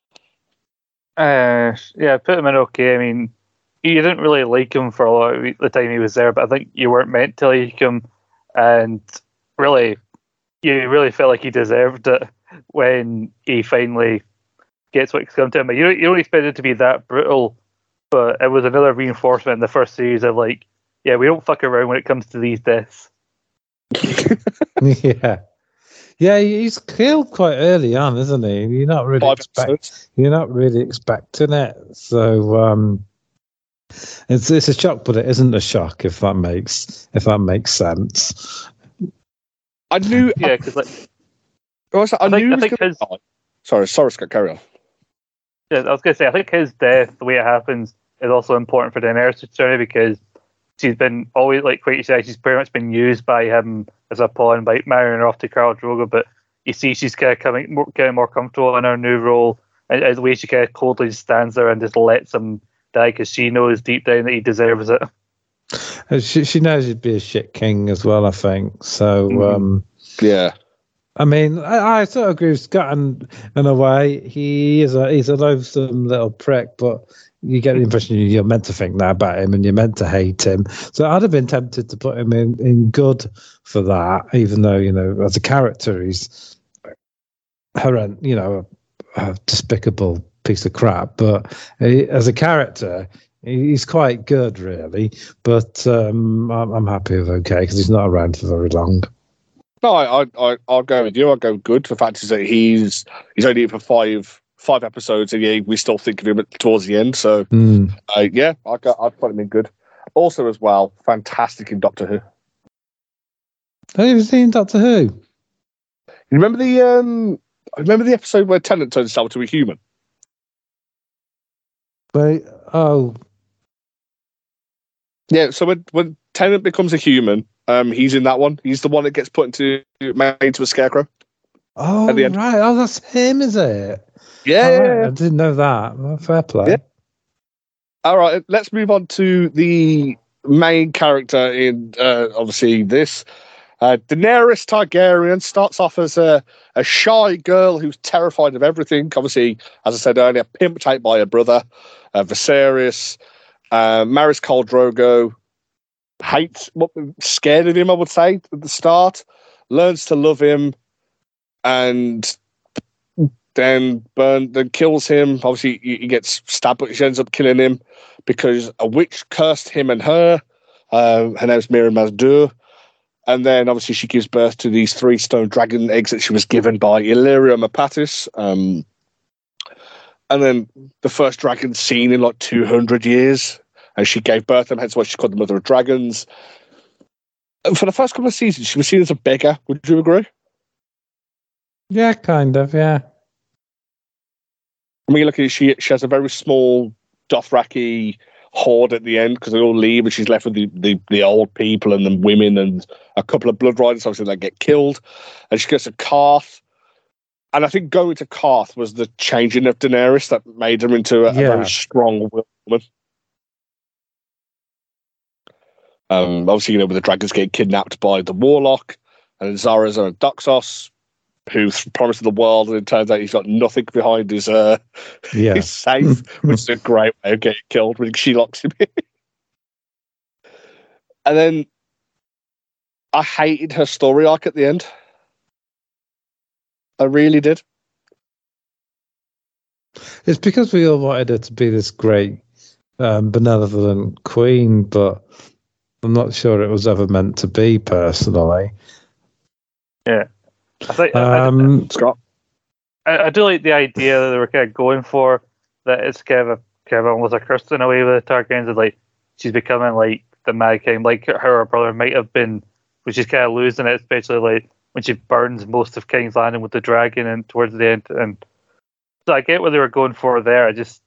Speaker 3: uh, yeah, put him in okay. I mean, you didn't really like him for a lot of the time he was there, but I think you weren't meant to like him, and really, you really felt like he deserved it when he finally gets what's come to him. You don't, you don't expect it to be that brutal, but it was another reinforcement in the first series of like, yeah, we don't fuck around when it comes to these deaths.
Speaker 2: Yeah, yeah, he's killed quite early on, isn't he? You're not really
Speaker 1: Five
Speaker 2: expect,
Speaker 1: episodes.
Speaker 2: you're not really expecting it, so um, it's it's a shock, but it isn't a shock if that makes if that makes sense.
Speaker 1: I knew.
Speaker 3: Yeah, because like,
Speaker 1: I, was, I,
Speaker 3: I think-
Speaker 1: knew.
Speaker 3: I
Speaker 1: he was
Speaker 3: think
Speaker 1: gonna
Speaker 3: his-
Speaker 1: die. Sorry, sorry, Scott. Carry on.
Speaker 3: yeah, I was gonna say, I think his death, the way it happens, is also important for Daenerys' story because she's been always, like quite you said, she's pretty much been used by him as a pawn by marrying her off to Khal Drogo, but you see she's kind of coming, more, getting more comfortable in her new role, and, and the way she kind of coldly just stands there and just lets him die because she knows deep down that he deserves it.
Speaker 2: Uh, She she knows he'd be a shit king as well, I think. So
Speaker 1: Mhm.
Speaker 2: um,
Speaker 1: Yeah.
Speaker 2: I mean, I, I sort of agree with Scott in, in a way. He is a he's a loathsome little prick, but you get the impression you're meant to think that about him and you're meant to hate him. So I'd have been tempted to put him in, in good for that, even though, you know, as a character, he's horrend, you know, a, a despicable piece of crap. But he, as a character, he's quite good, really. But um, I'm, I'm happy with okay because he's not around for very long.
Speaker 1: No, I, I, I, I'll go with you. I'll go good. The fact is that he's he's only in for five five episodes, and yeah, we still think of him at, towards the end. So,
Speaker 2: Mm.
Speaker 1: uh, yeah, I got I'd put him in good. Also, as well, fantastic in Doctor Who.
Speaker 2: Have you ever seen Doctor Who?
Speaker 1: You remember the um, remember the episode where Tennant turns himself to a human?
Speaker 2: Wait, oh,
Speaker 1: Yeah. So when when Tennant becomes a human, um, he's in that one. He's the one that gets put into made into a scarecrow.
Speaker 2: oh,
Speaker 1: At the end.
Speaker 2: right. Oh, that's him, is it?
Speaker 1: Yeah.
Speaker 2: Oh,
Speaker 1: yeah,
Speaker 2: right.
Speaker 1: yeah.
Speaker 2: I didn't know that. Well, fair play.
Speaker 1: Yeah. All right, let's move on to the main character in uh, obviously this. Uh, Daenerys Targaryen starts off as a, a shy girl who's terrified of everything. Obviously, as I said earlier, pimped out by her brother, uh, Viserys, uh, marries Khal Drogo, hates, what, scared of him, I would say, at the start, learns to love him, and then burn, then kills him. Obviously, he, he gets stabbed, but she ends up killing him because a witch cursed him and her. Um, her name's Miriam Mazdur. And then obviously she gives birth to these three stone dragon eggs that she was given by Illyria Mapatis. Um, and then the first dragon seen in like two hundred years. And she gave birth to them, hence why she's called the Mother of Dragons. And for the first couple of seasons, she was seen as a beggar. Would you agree?
Speaker 2: Yeah, kind of, yeah.
Speaker 1: I mean, look at it, she, she has a very small Dothraki horde at the end because they all leave and she's left with the, the, the old people and the women and a couple of blood riders, obviously they get killed, and she goes to Karth, and I think going to Karth was the changing of Daenerys that made her into a, yeah. a very strong woman. Um, obviously, you know, with the dragons getting kidnapped by the Warlock and Zarazar and Doxos, who promised the world, and it turns out he's got nothing behind his uh,
Speaker 2: yeah.
Speaker 1: his safe, which is a great way of getting killed when she locks him in. And then I hated her story arc at the end. I really did.
Speaker 2: It's because we all wanted her to be this great, um, benevolent queen, but I'm not sure it was ever meant to be, personally.
Speaker 3: Yeah. I think
Speaker 2: um,
Speaker 3: I, Scott. I, I do like the idea that they were kind of going for, that it's kind of a kind of almost a curse in a way with the Targaryens, is like she's becoming like the Mad King, like how her brother might have been, which is kind of losing it, especially like when she burns most of King's Landing with the dragon and towards the end. And so I get what they were going for there. I just,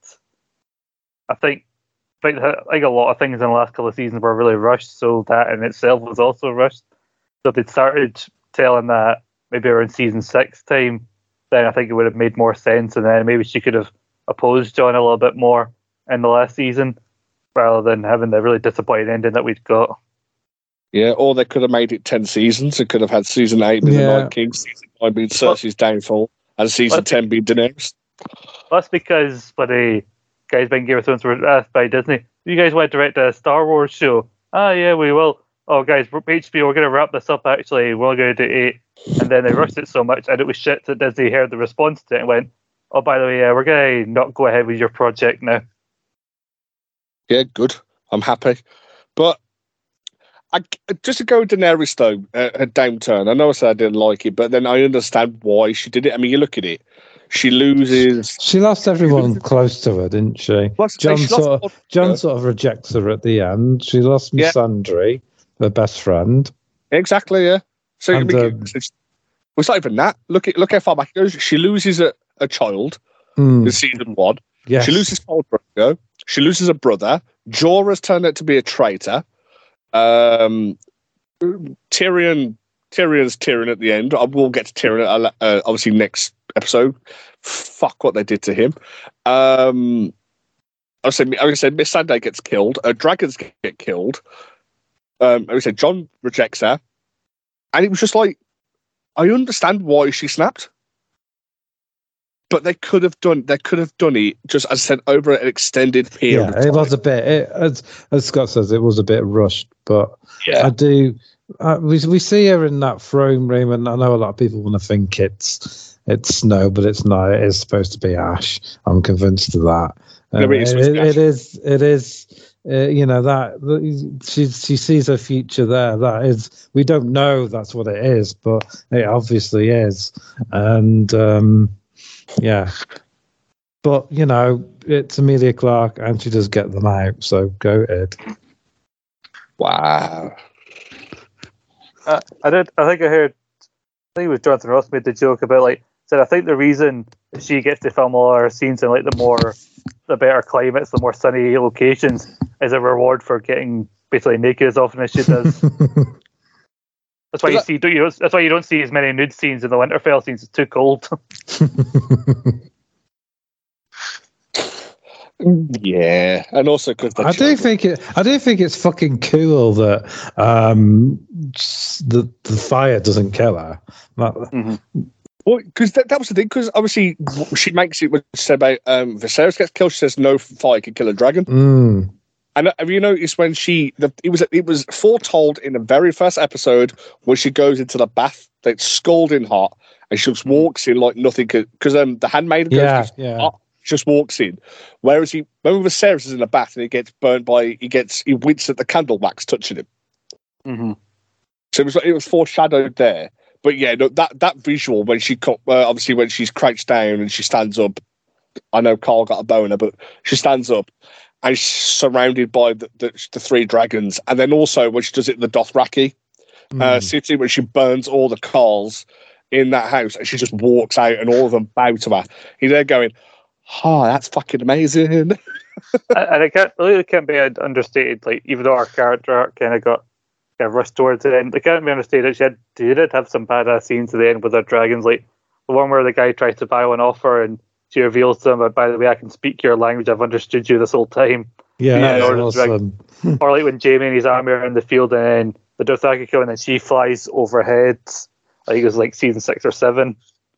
Speaker 3: I think, like, like a lot of things in the last couple of seasons were really rushed, so that in itself was also rushed. So if they'd started telling that maybe around season six time, then I think it would have made more sense, and then maybe she could have opposed Jon a little bit more in the last season, rather than having the really disappointing ending that we'd got.
Speaker 1: Yeah, or they could have made it ten seasons. It could have had season eight being yeah. the Night King, season nine being Cersei's well, downfall, and season ten being Daenerys.
Speaker 3: That's because but the guys being Game of Thrones were asked by Disney, you guys want to direct a Star Wars show? Ah, yeah, we will. Oh, guys, H B O, we're going to wrap this up, actually. We're only going to do eight. And then they rushed it so much, and it was shit that Disney heard the response to it and went, oh, by the way, yeah, we're going to not go ahead with your project now.
Speaker 1: Yeah, good. I'm happy. But I, just to go with Daenerys, though, uh, her downturn, I know I said I didn't like it, but then I understand why she did it. I mean, you look at it. She loses...
Speaker 2: She lost everyone close to her, didn't she?
Speaker 1: What's,
Speaker 2: Jon,
Speaker 1: she
Speaker 2: sort of, Jon sort of rejects her at the end. She lost Miss Missandei, yeah. her best friend.
Speaker 1: Exactly, yeah. So
Speaker 2: and,
Speaker 1: I mean, um, it's, it's not even that. Look at look how far back it goes. She loses a, a child
Speaker 2: mm.
Speaker 1: in season one.
Speaker 2: Yes.
Speaker 1: She loses Khal Drogo. She loses a brother. Jorah's turned out to be a traitor. Um, Tyrion, Tyrion's Tyrion at the end. I will get to Tyrion uh, obviously next episode. Fuck what they did to him. Um, I was saying, I was saying, Missandei gets killed. Uh, dragons get killed. Um, I said Jon rejects her. And it was just like, I understand why she snapped, but they could have done. They could have done it just, as I said, over an extended period.
Speaker 2: Yeah,
Speaker 1: of time.
Speaker 2: It was a bit. It, as, as Scott says, it was a bit rushed. But
Speaker 1: yeah.
Speaker 2: I do. Uh, we we see her in that throne room, and I know a lot of people want to think it's it's snow, but it's not. It is supposed to be ash. I'm convinced of that. Um, it, it, it is. It is. Uh, you know that she she sees her future there. That is, we don't know that's what it is, but it obviously is. And um, yeah, but you know it's Emilia Clarke, and she does get them out. So go ahead.
Speaker 1: Wow.
Speaker 3: Uh, I did. I think I heard. I think it was Jonathan Ross made the joke about like said. I think the reason she gets to film all her scenes in like the more, the better climates, the more sunny locations, is a reward for getting basically naked as often as she does. That's why you that, see. Don't you? That's why you don't see as many nude scenes in the Winterfell scenes. It's too cold.
Speaker 1: Yeah, and also because
Speaker 2: I do think it. I do think it's fucking cool that um, the the fire doesn't kill her. Like,
Speaker 1: mm-hmm. Well, because that, that was the thing. Because obviously she makes it. What she said about um, Viserys gets killed. She says no fire can kill a dragon.
Speaker 2: Mm.
Speaker 1: And have you noticed when she? The, it was it was foretold in the very first episode when she goes into the bath that's scalding hot and she just walks in like nothing. Because um, the handmaid goes,
Speaker 2: yeah, yeah.
Speaker 1: hot. just walks in. Whereas he, when Viserys is in the bath and he gets burnt by, he gets, he winks at the candle wax touching him.
Speaker 3: Mm-hmm.
Speaker 1: So it was, it was foreshadowed there. But yeah, no, that that visual when she cut, uh, obviously when she's crouched down and she stands up. I know Carl got a boner, but she stands up and she's surrounded by the, the, the three dragons. And then also when she does it in the Dothraki
Speaker 2: Mm.
Speaker 1: uh, city, when she burns all the Carls in that house and she just walks out and all of them bow to her. He's there going, oh, that's fucking amazing.
Speaker 3: and and it can't really it can't be understated. Like even though our character arc kind of got kind of rushed towards the end, it can't be understated. She had, she did have some badass scenes at the end with her dragons, like the one where the guy tries to buy one off her and she reveals to him, but by the way, I can speak your language. I've understood you this whole time.
Speaker 2: Yeah,
Speaker 1: Yeah,
Speaker 2: that's awesome.
Speaker 3: Or like when Jaime and his army are in the field and then the Dothraki come and then she flies overhead. I think it was like season six or seven.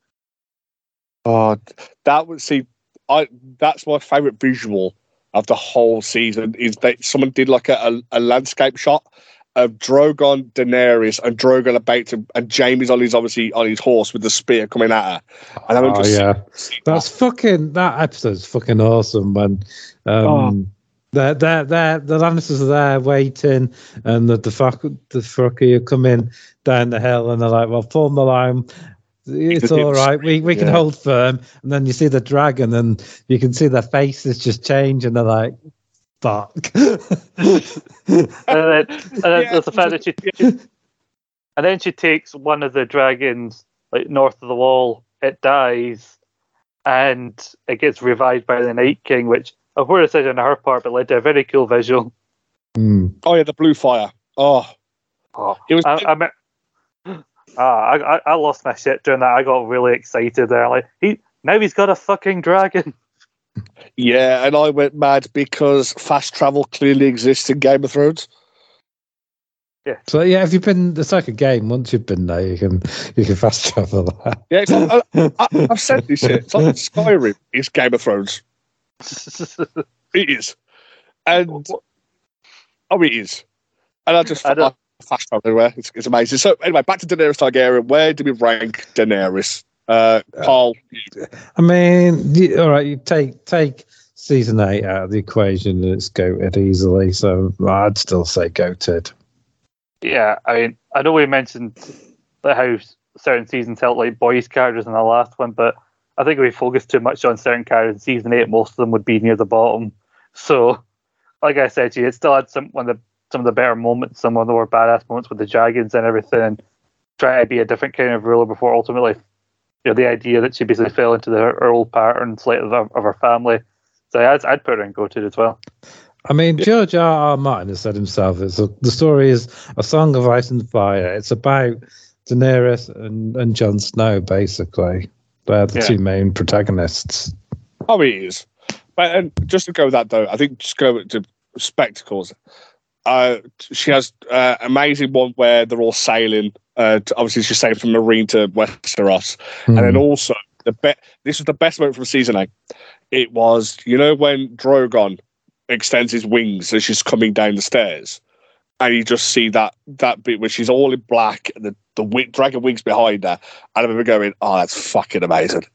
Speaker 1: Oh, that would see. I that's my favorite visual of the whole season is that someone did like a, a, a landscape shot of Drogon, Daenerys, and Drogon about to, and Jaime's on his obviously on his horse with the spear coming at her. And I'm
Speaker 2: Oh
Speaker 1: just
Speaker 2: yeah, that's fucking. That episode's fucking awesome. When um,
Speaker 1: Oh.
Speaker 2: they're they're they're the Lannisters are there waiting, and the the fuck the fucky are coming down the hill, and they're like, "Well, form the line. It's all right. We we can
Speaker 1: Yeah.
Speaker 2: hold firm." And then you see the dragon, and you can see their faces just change, and they're like, "Fuck."
Speaker 3: And then, and then
Speaker 1: Yeah,
Speaker 3: there's the fact that she, she, and then she takes one of the dragons like north of the wall. It dies, and it gets revived by the Night King, which a poor decision on her part, but led to a very cool visual.
Speaker 2: Mm.
Speaker 1: Oh yeah, the blue fire. Oh,
Speaker 3: Oh,
Speaker 1: it was.
Speaker 3: I, I, mean, ah, I, I lost my shit during that. I got really excited there. Like he now he's got a fucking dragon.
Speaker 1: Yeah, and I went mad because fast travel clearly exists in Game of Thrones.
Speaker 2: So yeah, if you've been, it's like a game. Once you've been there, you can you can fast travel that.
Speaker 1: Yeah, it's like, I, I, I've said this shit. It's like Skyrim is Game of Thrones. It is, and oh, it is, and I just
Speaker 3: I don't-
Speaker 1: I fast travel everywhere. It's, it's amazing. So anyway, back to Daenerys Targaryen. Where do we rank Daenerys? Uh, Carl,
Speaker 2: I mean, you, all right, you take take season eight out of the equation, and it's goated easily. So I'd still say goated.
Speaker 3: Yeah, I mean, I know we mentioned that how certain seasons felt like boys' characters in the last one, but I think if we focused too much on certain characters in season eight, most of them would be near the bottom. So, like I said to you, it still had some one of the some of the better moments, some of the more badass moments with the dragons and everything, and trying to be a different kind of ruler before ultimately, you know, the idea that she basically fell into the, her old patterns like of, of her family. So I'd, I'd put her in goated as well.
Speaker 2: I mean, George R. R. Martin has said himself, it's a, the story is a song of ice and fire. It's about Daenerys and, and Jon Snow, basically. They're the
Speaker 3: Yeah.
Speaker 2: two main protagonists.
Speaker 1: oh, it is. But and just to go with that though, I think just go to spectacles. Uh, she has uh, amazing one where they're all sailing. Uh, to, obviously, she's sailing from Marine to Westeros,
Speaker 2: Hmm.
Speaker 1: and then also the be- This was the best moment from season eight. It was, you know, when Drogon extends his wings as she's coming down the stairs, and you just see that that bit where she's all in black, and the the wi- dragon wings behind her. And I remember going, "Oh, that's fucking amazing."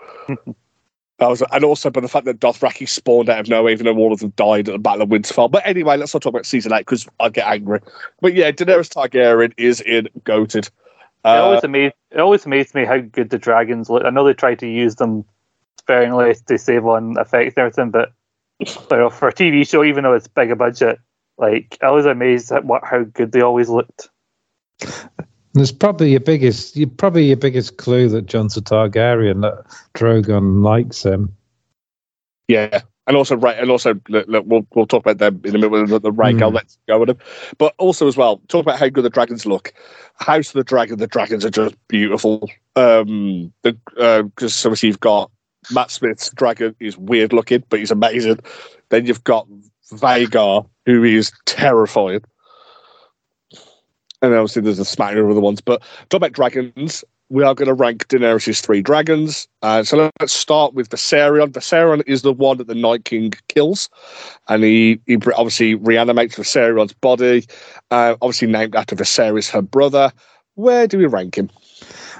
Speaker 1: I was, and also by the fact that Dothraki spawned out of nowhere, even though all of them died at the Battle of Winterfell. But anyway, let's not talk about season eight because I get angry. But yeah, Daenerys Targaryen is in goated.
Speaker 3: It
Speaker 1: Uh,
Speaker 3: always amazed it always amazed me how good the dragons look. I know they try to use them sparingly to save on effects and everything, but you know, for a T V show, even though it's big a budget, like I was amazed at what how good they always looked.
Speaker 2: It's probably your biggest, you probably your biggest clue that Jon's a Targaryen, that Drogon likes him.
Speaker 1: yeah, and also right, and also look, look, we'll we'll talk about them in a minute with the Rhaegal.
Speaker 2: Mm.
Speaker 1: Let's go with them. But also as well, talk about how good the dragons look. House of the Dragon, the dragons are just beautiful. Um, the because obviously you've got Matt Smith's dragon is weird looking, but he's amazing. Then you've got Vagar, who is terrifying. And obviously there's a smattering of other ones. But talk about dragons, we are going to rank Daenerys' three dragons. Uh, so let's start with Viserion. Viserion is the one that the Night King kills. And he, he obviously reanimates Viserion's body. Uh, obviously named after Viserys, her brother. Where do we rank him?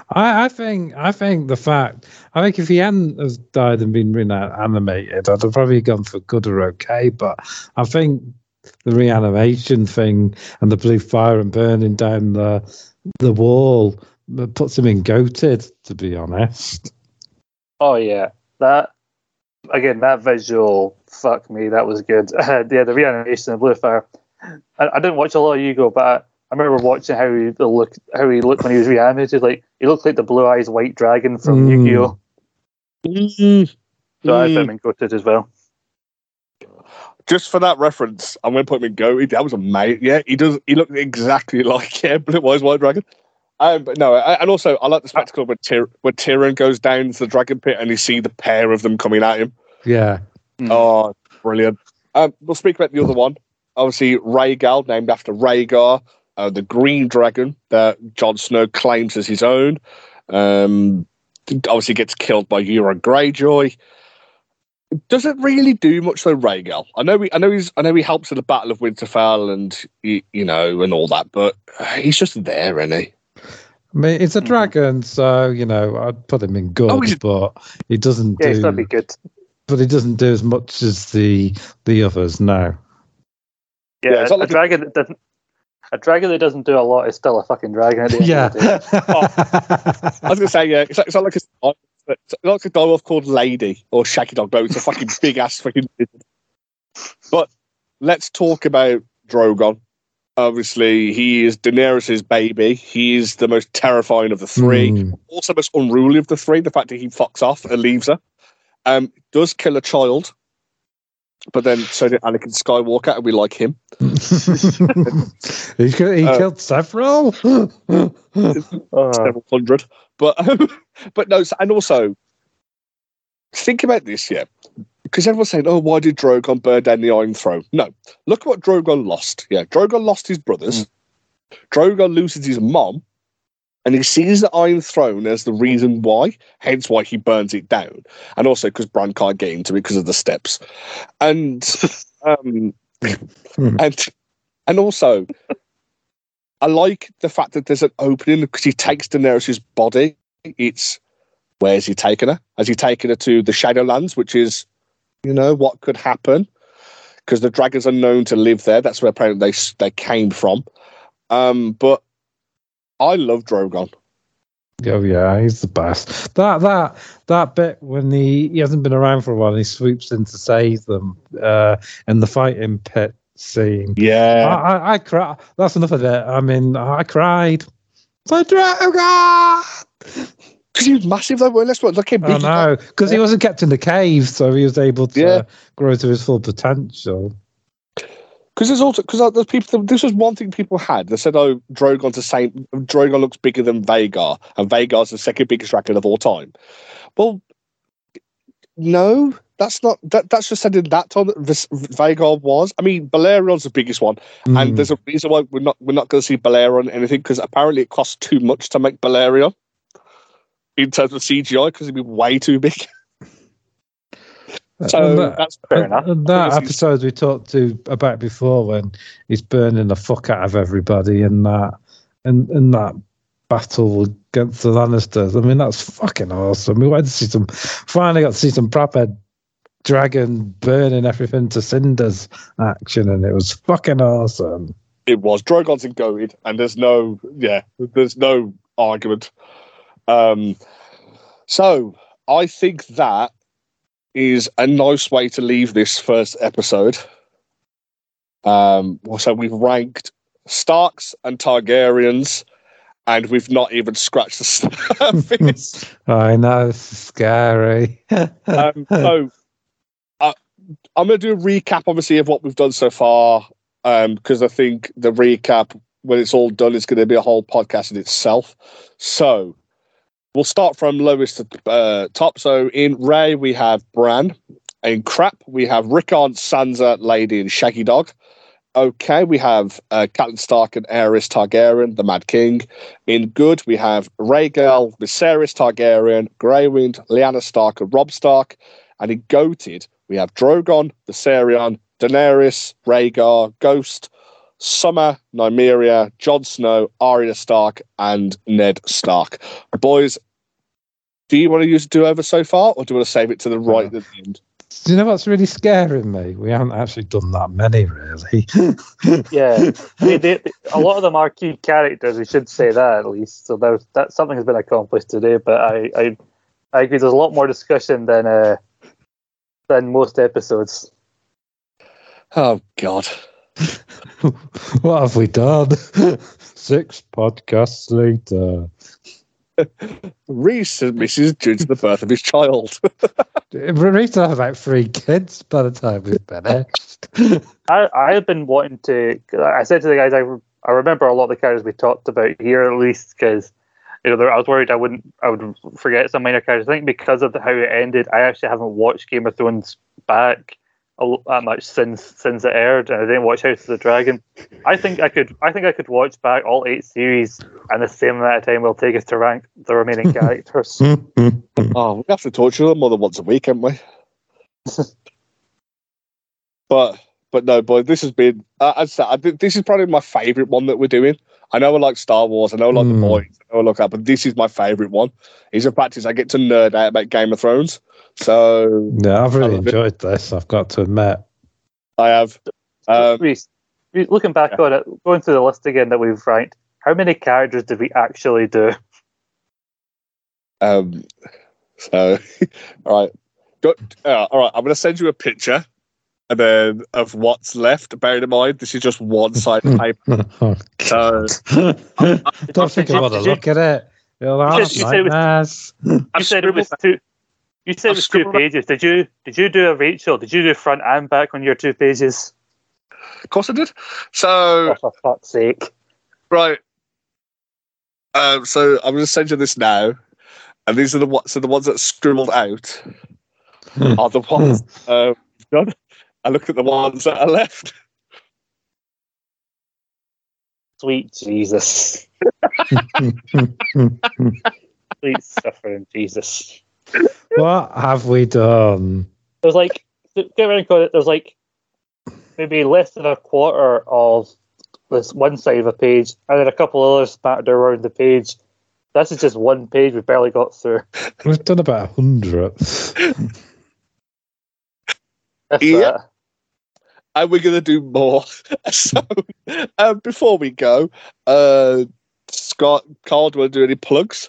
Speaker 2: I, I think I think the fact I think if he hadn't have died and been reanimated, I'd have probably gone for good or okay. But I think the reanimation thing and the blue fire and burning down the the wall puts him in goated, to be honest.
Speaker 3: Oh yeah, that again, that visual, fuck me, that was good. Uh, yeah, the reanimation of blue fire. I, I didn't watch a lot of Yu-Gi-Oh, but I, I remember watching how he look, how he looked when he was reanimated. Like he looked like the blue eyes white dragon from
Speaker 2: Mm.
Speaker 3: Yu-Gi-Oh.
Speaker 1: Mm.
Speaker 3: So I
Speaker 1: Mm.
Speaker 3: put him in goated as well.
Speaker 1: Just for that reference, I'm going to put him in go. That was a mate. Yeah, he does. He looked exactly like yeah, Blue Eyes White Dragon. Um, but no, I, and also I like the spectacle when Tyr- when Tyrion goes down to the dragon pit and you see the pair of them coming at him.
Speaker 2: Yeah.
Speaker 3: Mm.
Speaker 1: Oh, brilliant! Um, we'll speak about the other one. Obviously, Rhaegal, named after Rhaegar, uh, the Green Dragon that Jon Snow claims as his own. Um, obviously, gets killed by Euron Greyjoy. Doesn't really do much though, Rhaegal. I know he, I know he's, I know he helps in the Battle of Winterfell and you, you know and all that, but he's just there, isn't he?
Speaker 2: I mean, it's a dragon, so you know I'd put him in good,
Speaker 1: Oh, he's-
Speaker 2: but he doesn't
Speaker 3: Yeah,
Speaker 2: do.
Speaker 3: that'd be good.
Speaker 2: But he doesn't do as much as the the others. No.
Speaker 3: Yeah,
Speaker 1: Yeah, it's
Speaker 3: a,
Speaker 1: not like
Speaker 3: a dragon that doesn't. A dragon that doesn't do a lot is still a fucking dragon at the end
Speaker 2: Yeah.
Speaker 3: of the day.
Speaker 1: I was gonna say yeah. It's, like- it's not like a, it's not like a dog called Lady or Shaggy Dog, but it's a fucking big ass fucking. But let's talk about Drogon. Obviously, he is Daenerys' baby. He is the most terrifying of the three.
Speaker 2: Mm.
Speaker 1: Also, most unruly of the three. The fact that he fucks off and leaves her. Um, does kill a child, but then so did Anakin Skywalker, and we like him.
Speaker 2: he ki- he
Speaker 1: Uh,
Speaker 2: killed several.
Speaker 3: Uh,
Speaker 1: Several hundred, but um, but no, and also think about this, yeah, because everyone's saying, "Oh, why did Drogon burn down the Iron Throne?" No, look what Drogon lost. Yeah, Drogon lost his brothers.
Speaker 3: Mm.
Speaker 1: Drogon loses his mom, and he sees the Iron Throne as the reason why. Hence, why he burns it down, and also because Bran can't get into it because of the steps, and um, and and also. I like the fact that there's an opening because he takes Daenerys' body. It's where's he taken her? Has he taken her to the Shadowlands, which is, you know, what could happen? Because the dragons are known to live there. That's where apparently they they came from. Um, but I love Drogon.
Speaker 2: Oh yeah, he's the best. That that that bit when he he hasn't been around for a while, and he swoops in to save them uh, in the fighting pit scene.
Speaker 1: Yeah,
Speaker 2: I, I, I cry. That's enough of it. I mean, I cried. It's like Drogon.
Speaker 1: because he was massive though. Well, let's look look how big.
Speaker 2: I
Speaker 1: he
Speaker 2: know, because he wasn't kept in the cave, so he was able to
Speaker 1: Yeah.
Speaker 2: grow to his full potential.
Speaker 1: Because there's also because there's people. This was one thing people had. They said, "Oh, Drogon's the same. Drogon looks bigger than Vagar, and Vagar's the second biggest dragon of all time." Well, no, that's not. That that's just said in that time that Vis- Vagar was. I mean, Balerion's the biggest one,
Speaker 2: Mm.
Speaker 1: and there's a reason why we're not we're not going to see Balerion anything because apparently it costs too much to make Balerion in terms of C G I because it'd be way too big. So
Speaker 2: And that-
Speaker 1: that's
Speaker 3: Fair
Speaker 2: and-
Speaker 3: enough.
Speaker 2: and that
Speaker 1: Obviously-
Speaker 2: episode we talked to about before when he's burning the fuck out of everybody in that in, in that battle against the Lannisters. I mean, that's fucking awesome. We went to see some finally got to see some proper dragon burning everything to cinders action, and it was fucking awesome.
Speaker 1: it was Drogon's in Goad, and there's no yeah, there's no argument. Um, so I think that is a nice way to leave this first episode. Um, so we've ranked Starks and Targaryens, and we've not even scratched the surface.
Speaker 2: I know, it's scary.
Speaker 1: um, so uh, I'm going to do a recap, obviously, of what we've done so far, because I think the recap, when it's all done, is going to be a whole podcast in itself. So we'll start from lowest to uh, top. So in Ray, we have Bran. In Crap, we have Rickon, Sansa, Lady, and Shaggy Dog. Okay, we have uh, Catelyn Stark and Aerys Targaryen, the Mad King. In Good, we have Rhaegal, Viserys Targaryen, Grey Wind, Lyanna Stark, and Robb Stark. And in Goated, we have Drogon, Viserion, Daenerys, Rhaegar, Ghost, Summer, Nymeria, Jon Snow, Arya Stark, and Ned Stark. Boys, do you want to use a do-over so far, or do you want to save it to the right uh, at the end?
Speaker 2: Do you know what's really scaring me? We haven't actually done that many, really.
Speaker 3: Yeah. I mean, they, a lot of them are key characters, we should say that at least. So there's, that something has been accomplished today, but I, I, I agree there's a lot more discussion than uh, than most episodes.
Speaker 1: Oh, God.
Speaker 2: What have we done? Six podcasts later.
Speaker 1: Reese misses due to the birth of his child.
Speaker 2: Reese will have about three kids by the time we've finished.
Speaker 3: I I have been wanting to. I said to the guys, I, I remember a lot of the characters we talked about here, at least because you know I was worried I wouldn't I would forget some minor characters. I think because of the, how it ended, I actually haven't watched Game of Thrones back that much since since it aired, and I didn't watch House of the Dragon. I think I could I think I could watch back all eight series, and the same amount of time will take us to rank the remaining characters.
Speaker 1: Oh, we have to torture them more than once a week, haven't we? but but no, boy, this has been. Uh, I'd say, I think this is probably my favourite one that we're doing. I know I like Star Wars, I know I like mm. the boys, I know I like that, but this is my favourite one. Is in practice I get to nerd out about Game of Thrones. So
Speaker 2: yeah, I've really enjoyed it. this. I've got to admit,
Speaker 1: I have. Um,
Speaker 3: Reese, looking back yeah. on it, going through the list again that we've ranked, how many characters did we actually do?
Speaker 1: Um. So, all right, Go, uh, all right. I'm going to send you a picture, and then of what's left. Bearing in mind, this is just one side of paper.
Speaker 2: Oh,
Speaker 1: so,
Speaker 2: I don't think I want to look at it. You said it was,
Speaker 3: you said it was two. You said it was two pages. Did you did you do a Rachel? Did you do front and back on your two pages?
Speaker 1: Of course I did. So,
Speaker 3: oh, for fuck's sake.
Speaker 1: Right. Um, so I'm going to send you this now. And these are the ones, so the ones that scribbled out are the ones uh, done. I look at the ones that are left.
Speaker 3: Sweet Jesus. Sweet suffering Jesus.
Speaker 2: What have we done?
Speaker 3: There's like, get around it, there's like maybe less than a quarter of this one side of a page, and then a couple others spattered around the page. This is just one page we barely got through.
Speaker 2: We've done about a hundred.
Speaker 1: Yeah. And we're going to do more. So, uh, before we go, uh, Scott, Carl, do you want to do any plugs?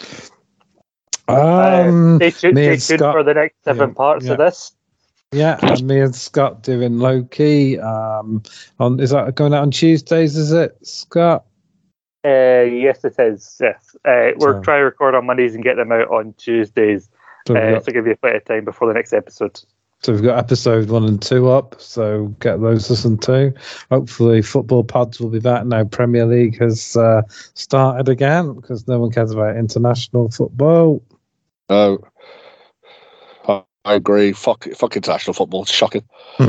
Speaker 2: Um,
Speaker 3: uh, stay tuned,
Speaker 2: me
Speaker 3: stay
Speaker 2: and
Speaker 3: tuned
Speaker 2: Scott,
Speaker 3: for the next seven
Speaker 2: yeah,
Speaker 3: parts
Speaker 2: yeah.
Speaker 3: of this.
Speaker 2: Yeah, and me and Scott doing Loki. Um, on is that going out on Tuesdays? Is it, Scott?
Speaker 3: Uh, yes, it is. Yes, uh, we're
Speaker 2: So-
Speaker 3: trying to record on Mondays and get them out on Tuesdays.
Speaker 2: So we've
Speaker 3: Uh,
Speaker 2: got-
Speaker 3: to give you a bit of time before the next episode.
Speaker 2: So we've got episode one and two up, so get those listened to. Hopefully football pods will be back now. Premier League has uh, started again because no one cares about international football.
Speaker 1: No. I, I agree. Fuck, fuck international football. It's shocking.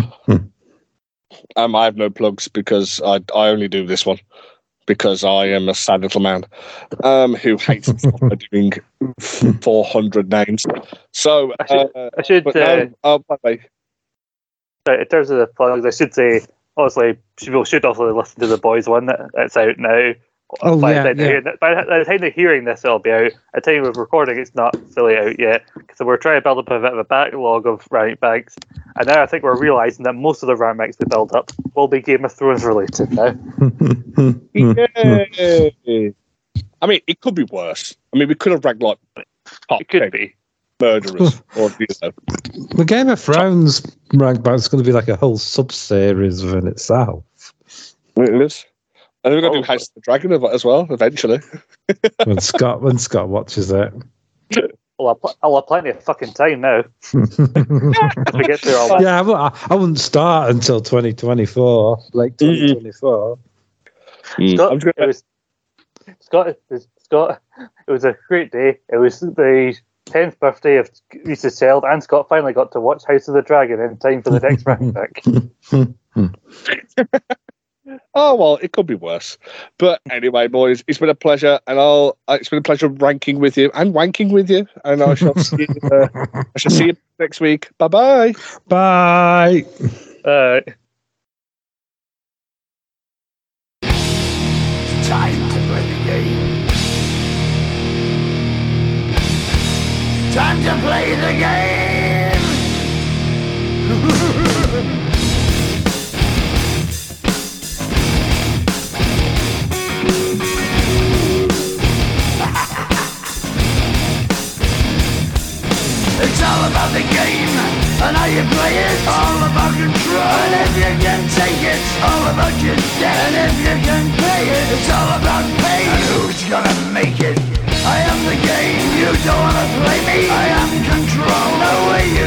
Speaker 1: um, I have no plugs because I, I only do this one because I am a sad little man um, who hates doing four hundred names. So,
Speaker 3: I should,
Speaker 1: uh,
Speaker 3: I should
Speaker 1: but
Speaker 3: uh,
Speaker 1: no, oh, by the way,
Speaker 3: in terms of the plugs, I should say, obviously, people should also listen to the boys one that, that's out now.
Speaker 2: Oh,
Speaker 3: by,
Speaker 2: yeah,
Speaker 3: the time
Speaker 2: yeah.
Speaker 3: Hearing, by the time they're hearing this, it'll be out. At the time of recording, it's not fully out yet. So we're trying to build up a bit of a backlog of rank banks. And now I think we're realising that most of the rank banks we build up will be Game of Thrones related now.
Speaker 1: Yay. I mean, it could be worse. I mean, we could have ranked like top
Speaker 3: It could
Speaker 1: ten
Speaker 3: be.
Speaker 1: murderers. or, you know.
Speaker 2: The Game of Thrones rank back is going to be like a whole sub-series within itself.
Speaker 1: It is. And we're going to
Speaker 3: Oh.
Speaker 1: do House of the Dragon as well, eventually.
Speaker 2: When Scott when Scott watches it.
Speaker 3: Well, I'll, pl- I'll have plenty of fucking time now to get through all that.
Speaker 2: Yeah, I, wou- I wouldn't start until twenty twenty-four, late twenty twenty-four.
Speaker 3: Scott,
Speaker 1: I'm just
Speaker 3: it
Speaker 1: gonna,
Speaker 3: was, Scott, it was, Scott, it was a great day. It was the tenth birthday of Reese's child, and Scott finally got to watch House of the Dragon in time for the next rank back.
Speaker 1: oh, well, it could be worse. But anyway, boys, it's been a pleasure. And I'll, uh, it's been a pleasure ranking with you and wanking with you. And I shall see you, uh, I shall see you next week. Bye-bye.
Speaker 2: Bye.
Speaker 3: Uh,
Speaker 4: Time to play the game. It's all about the game and how you play it. All about control. And if you can take it, it's all about your debt. And if you can pay it, it's all about pain. And who's gonna make it? I am the game. You don't wanna play me. I am control. No way you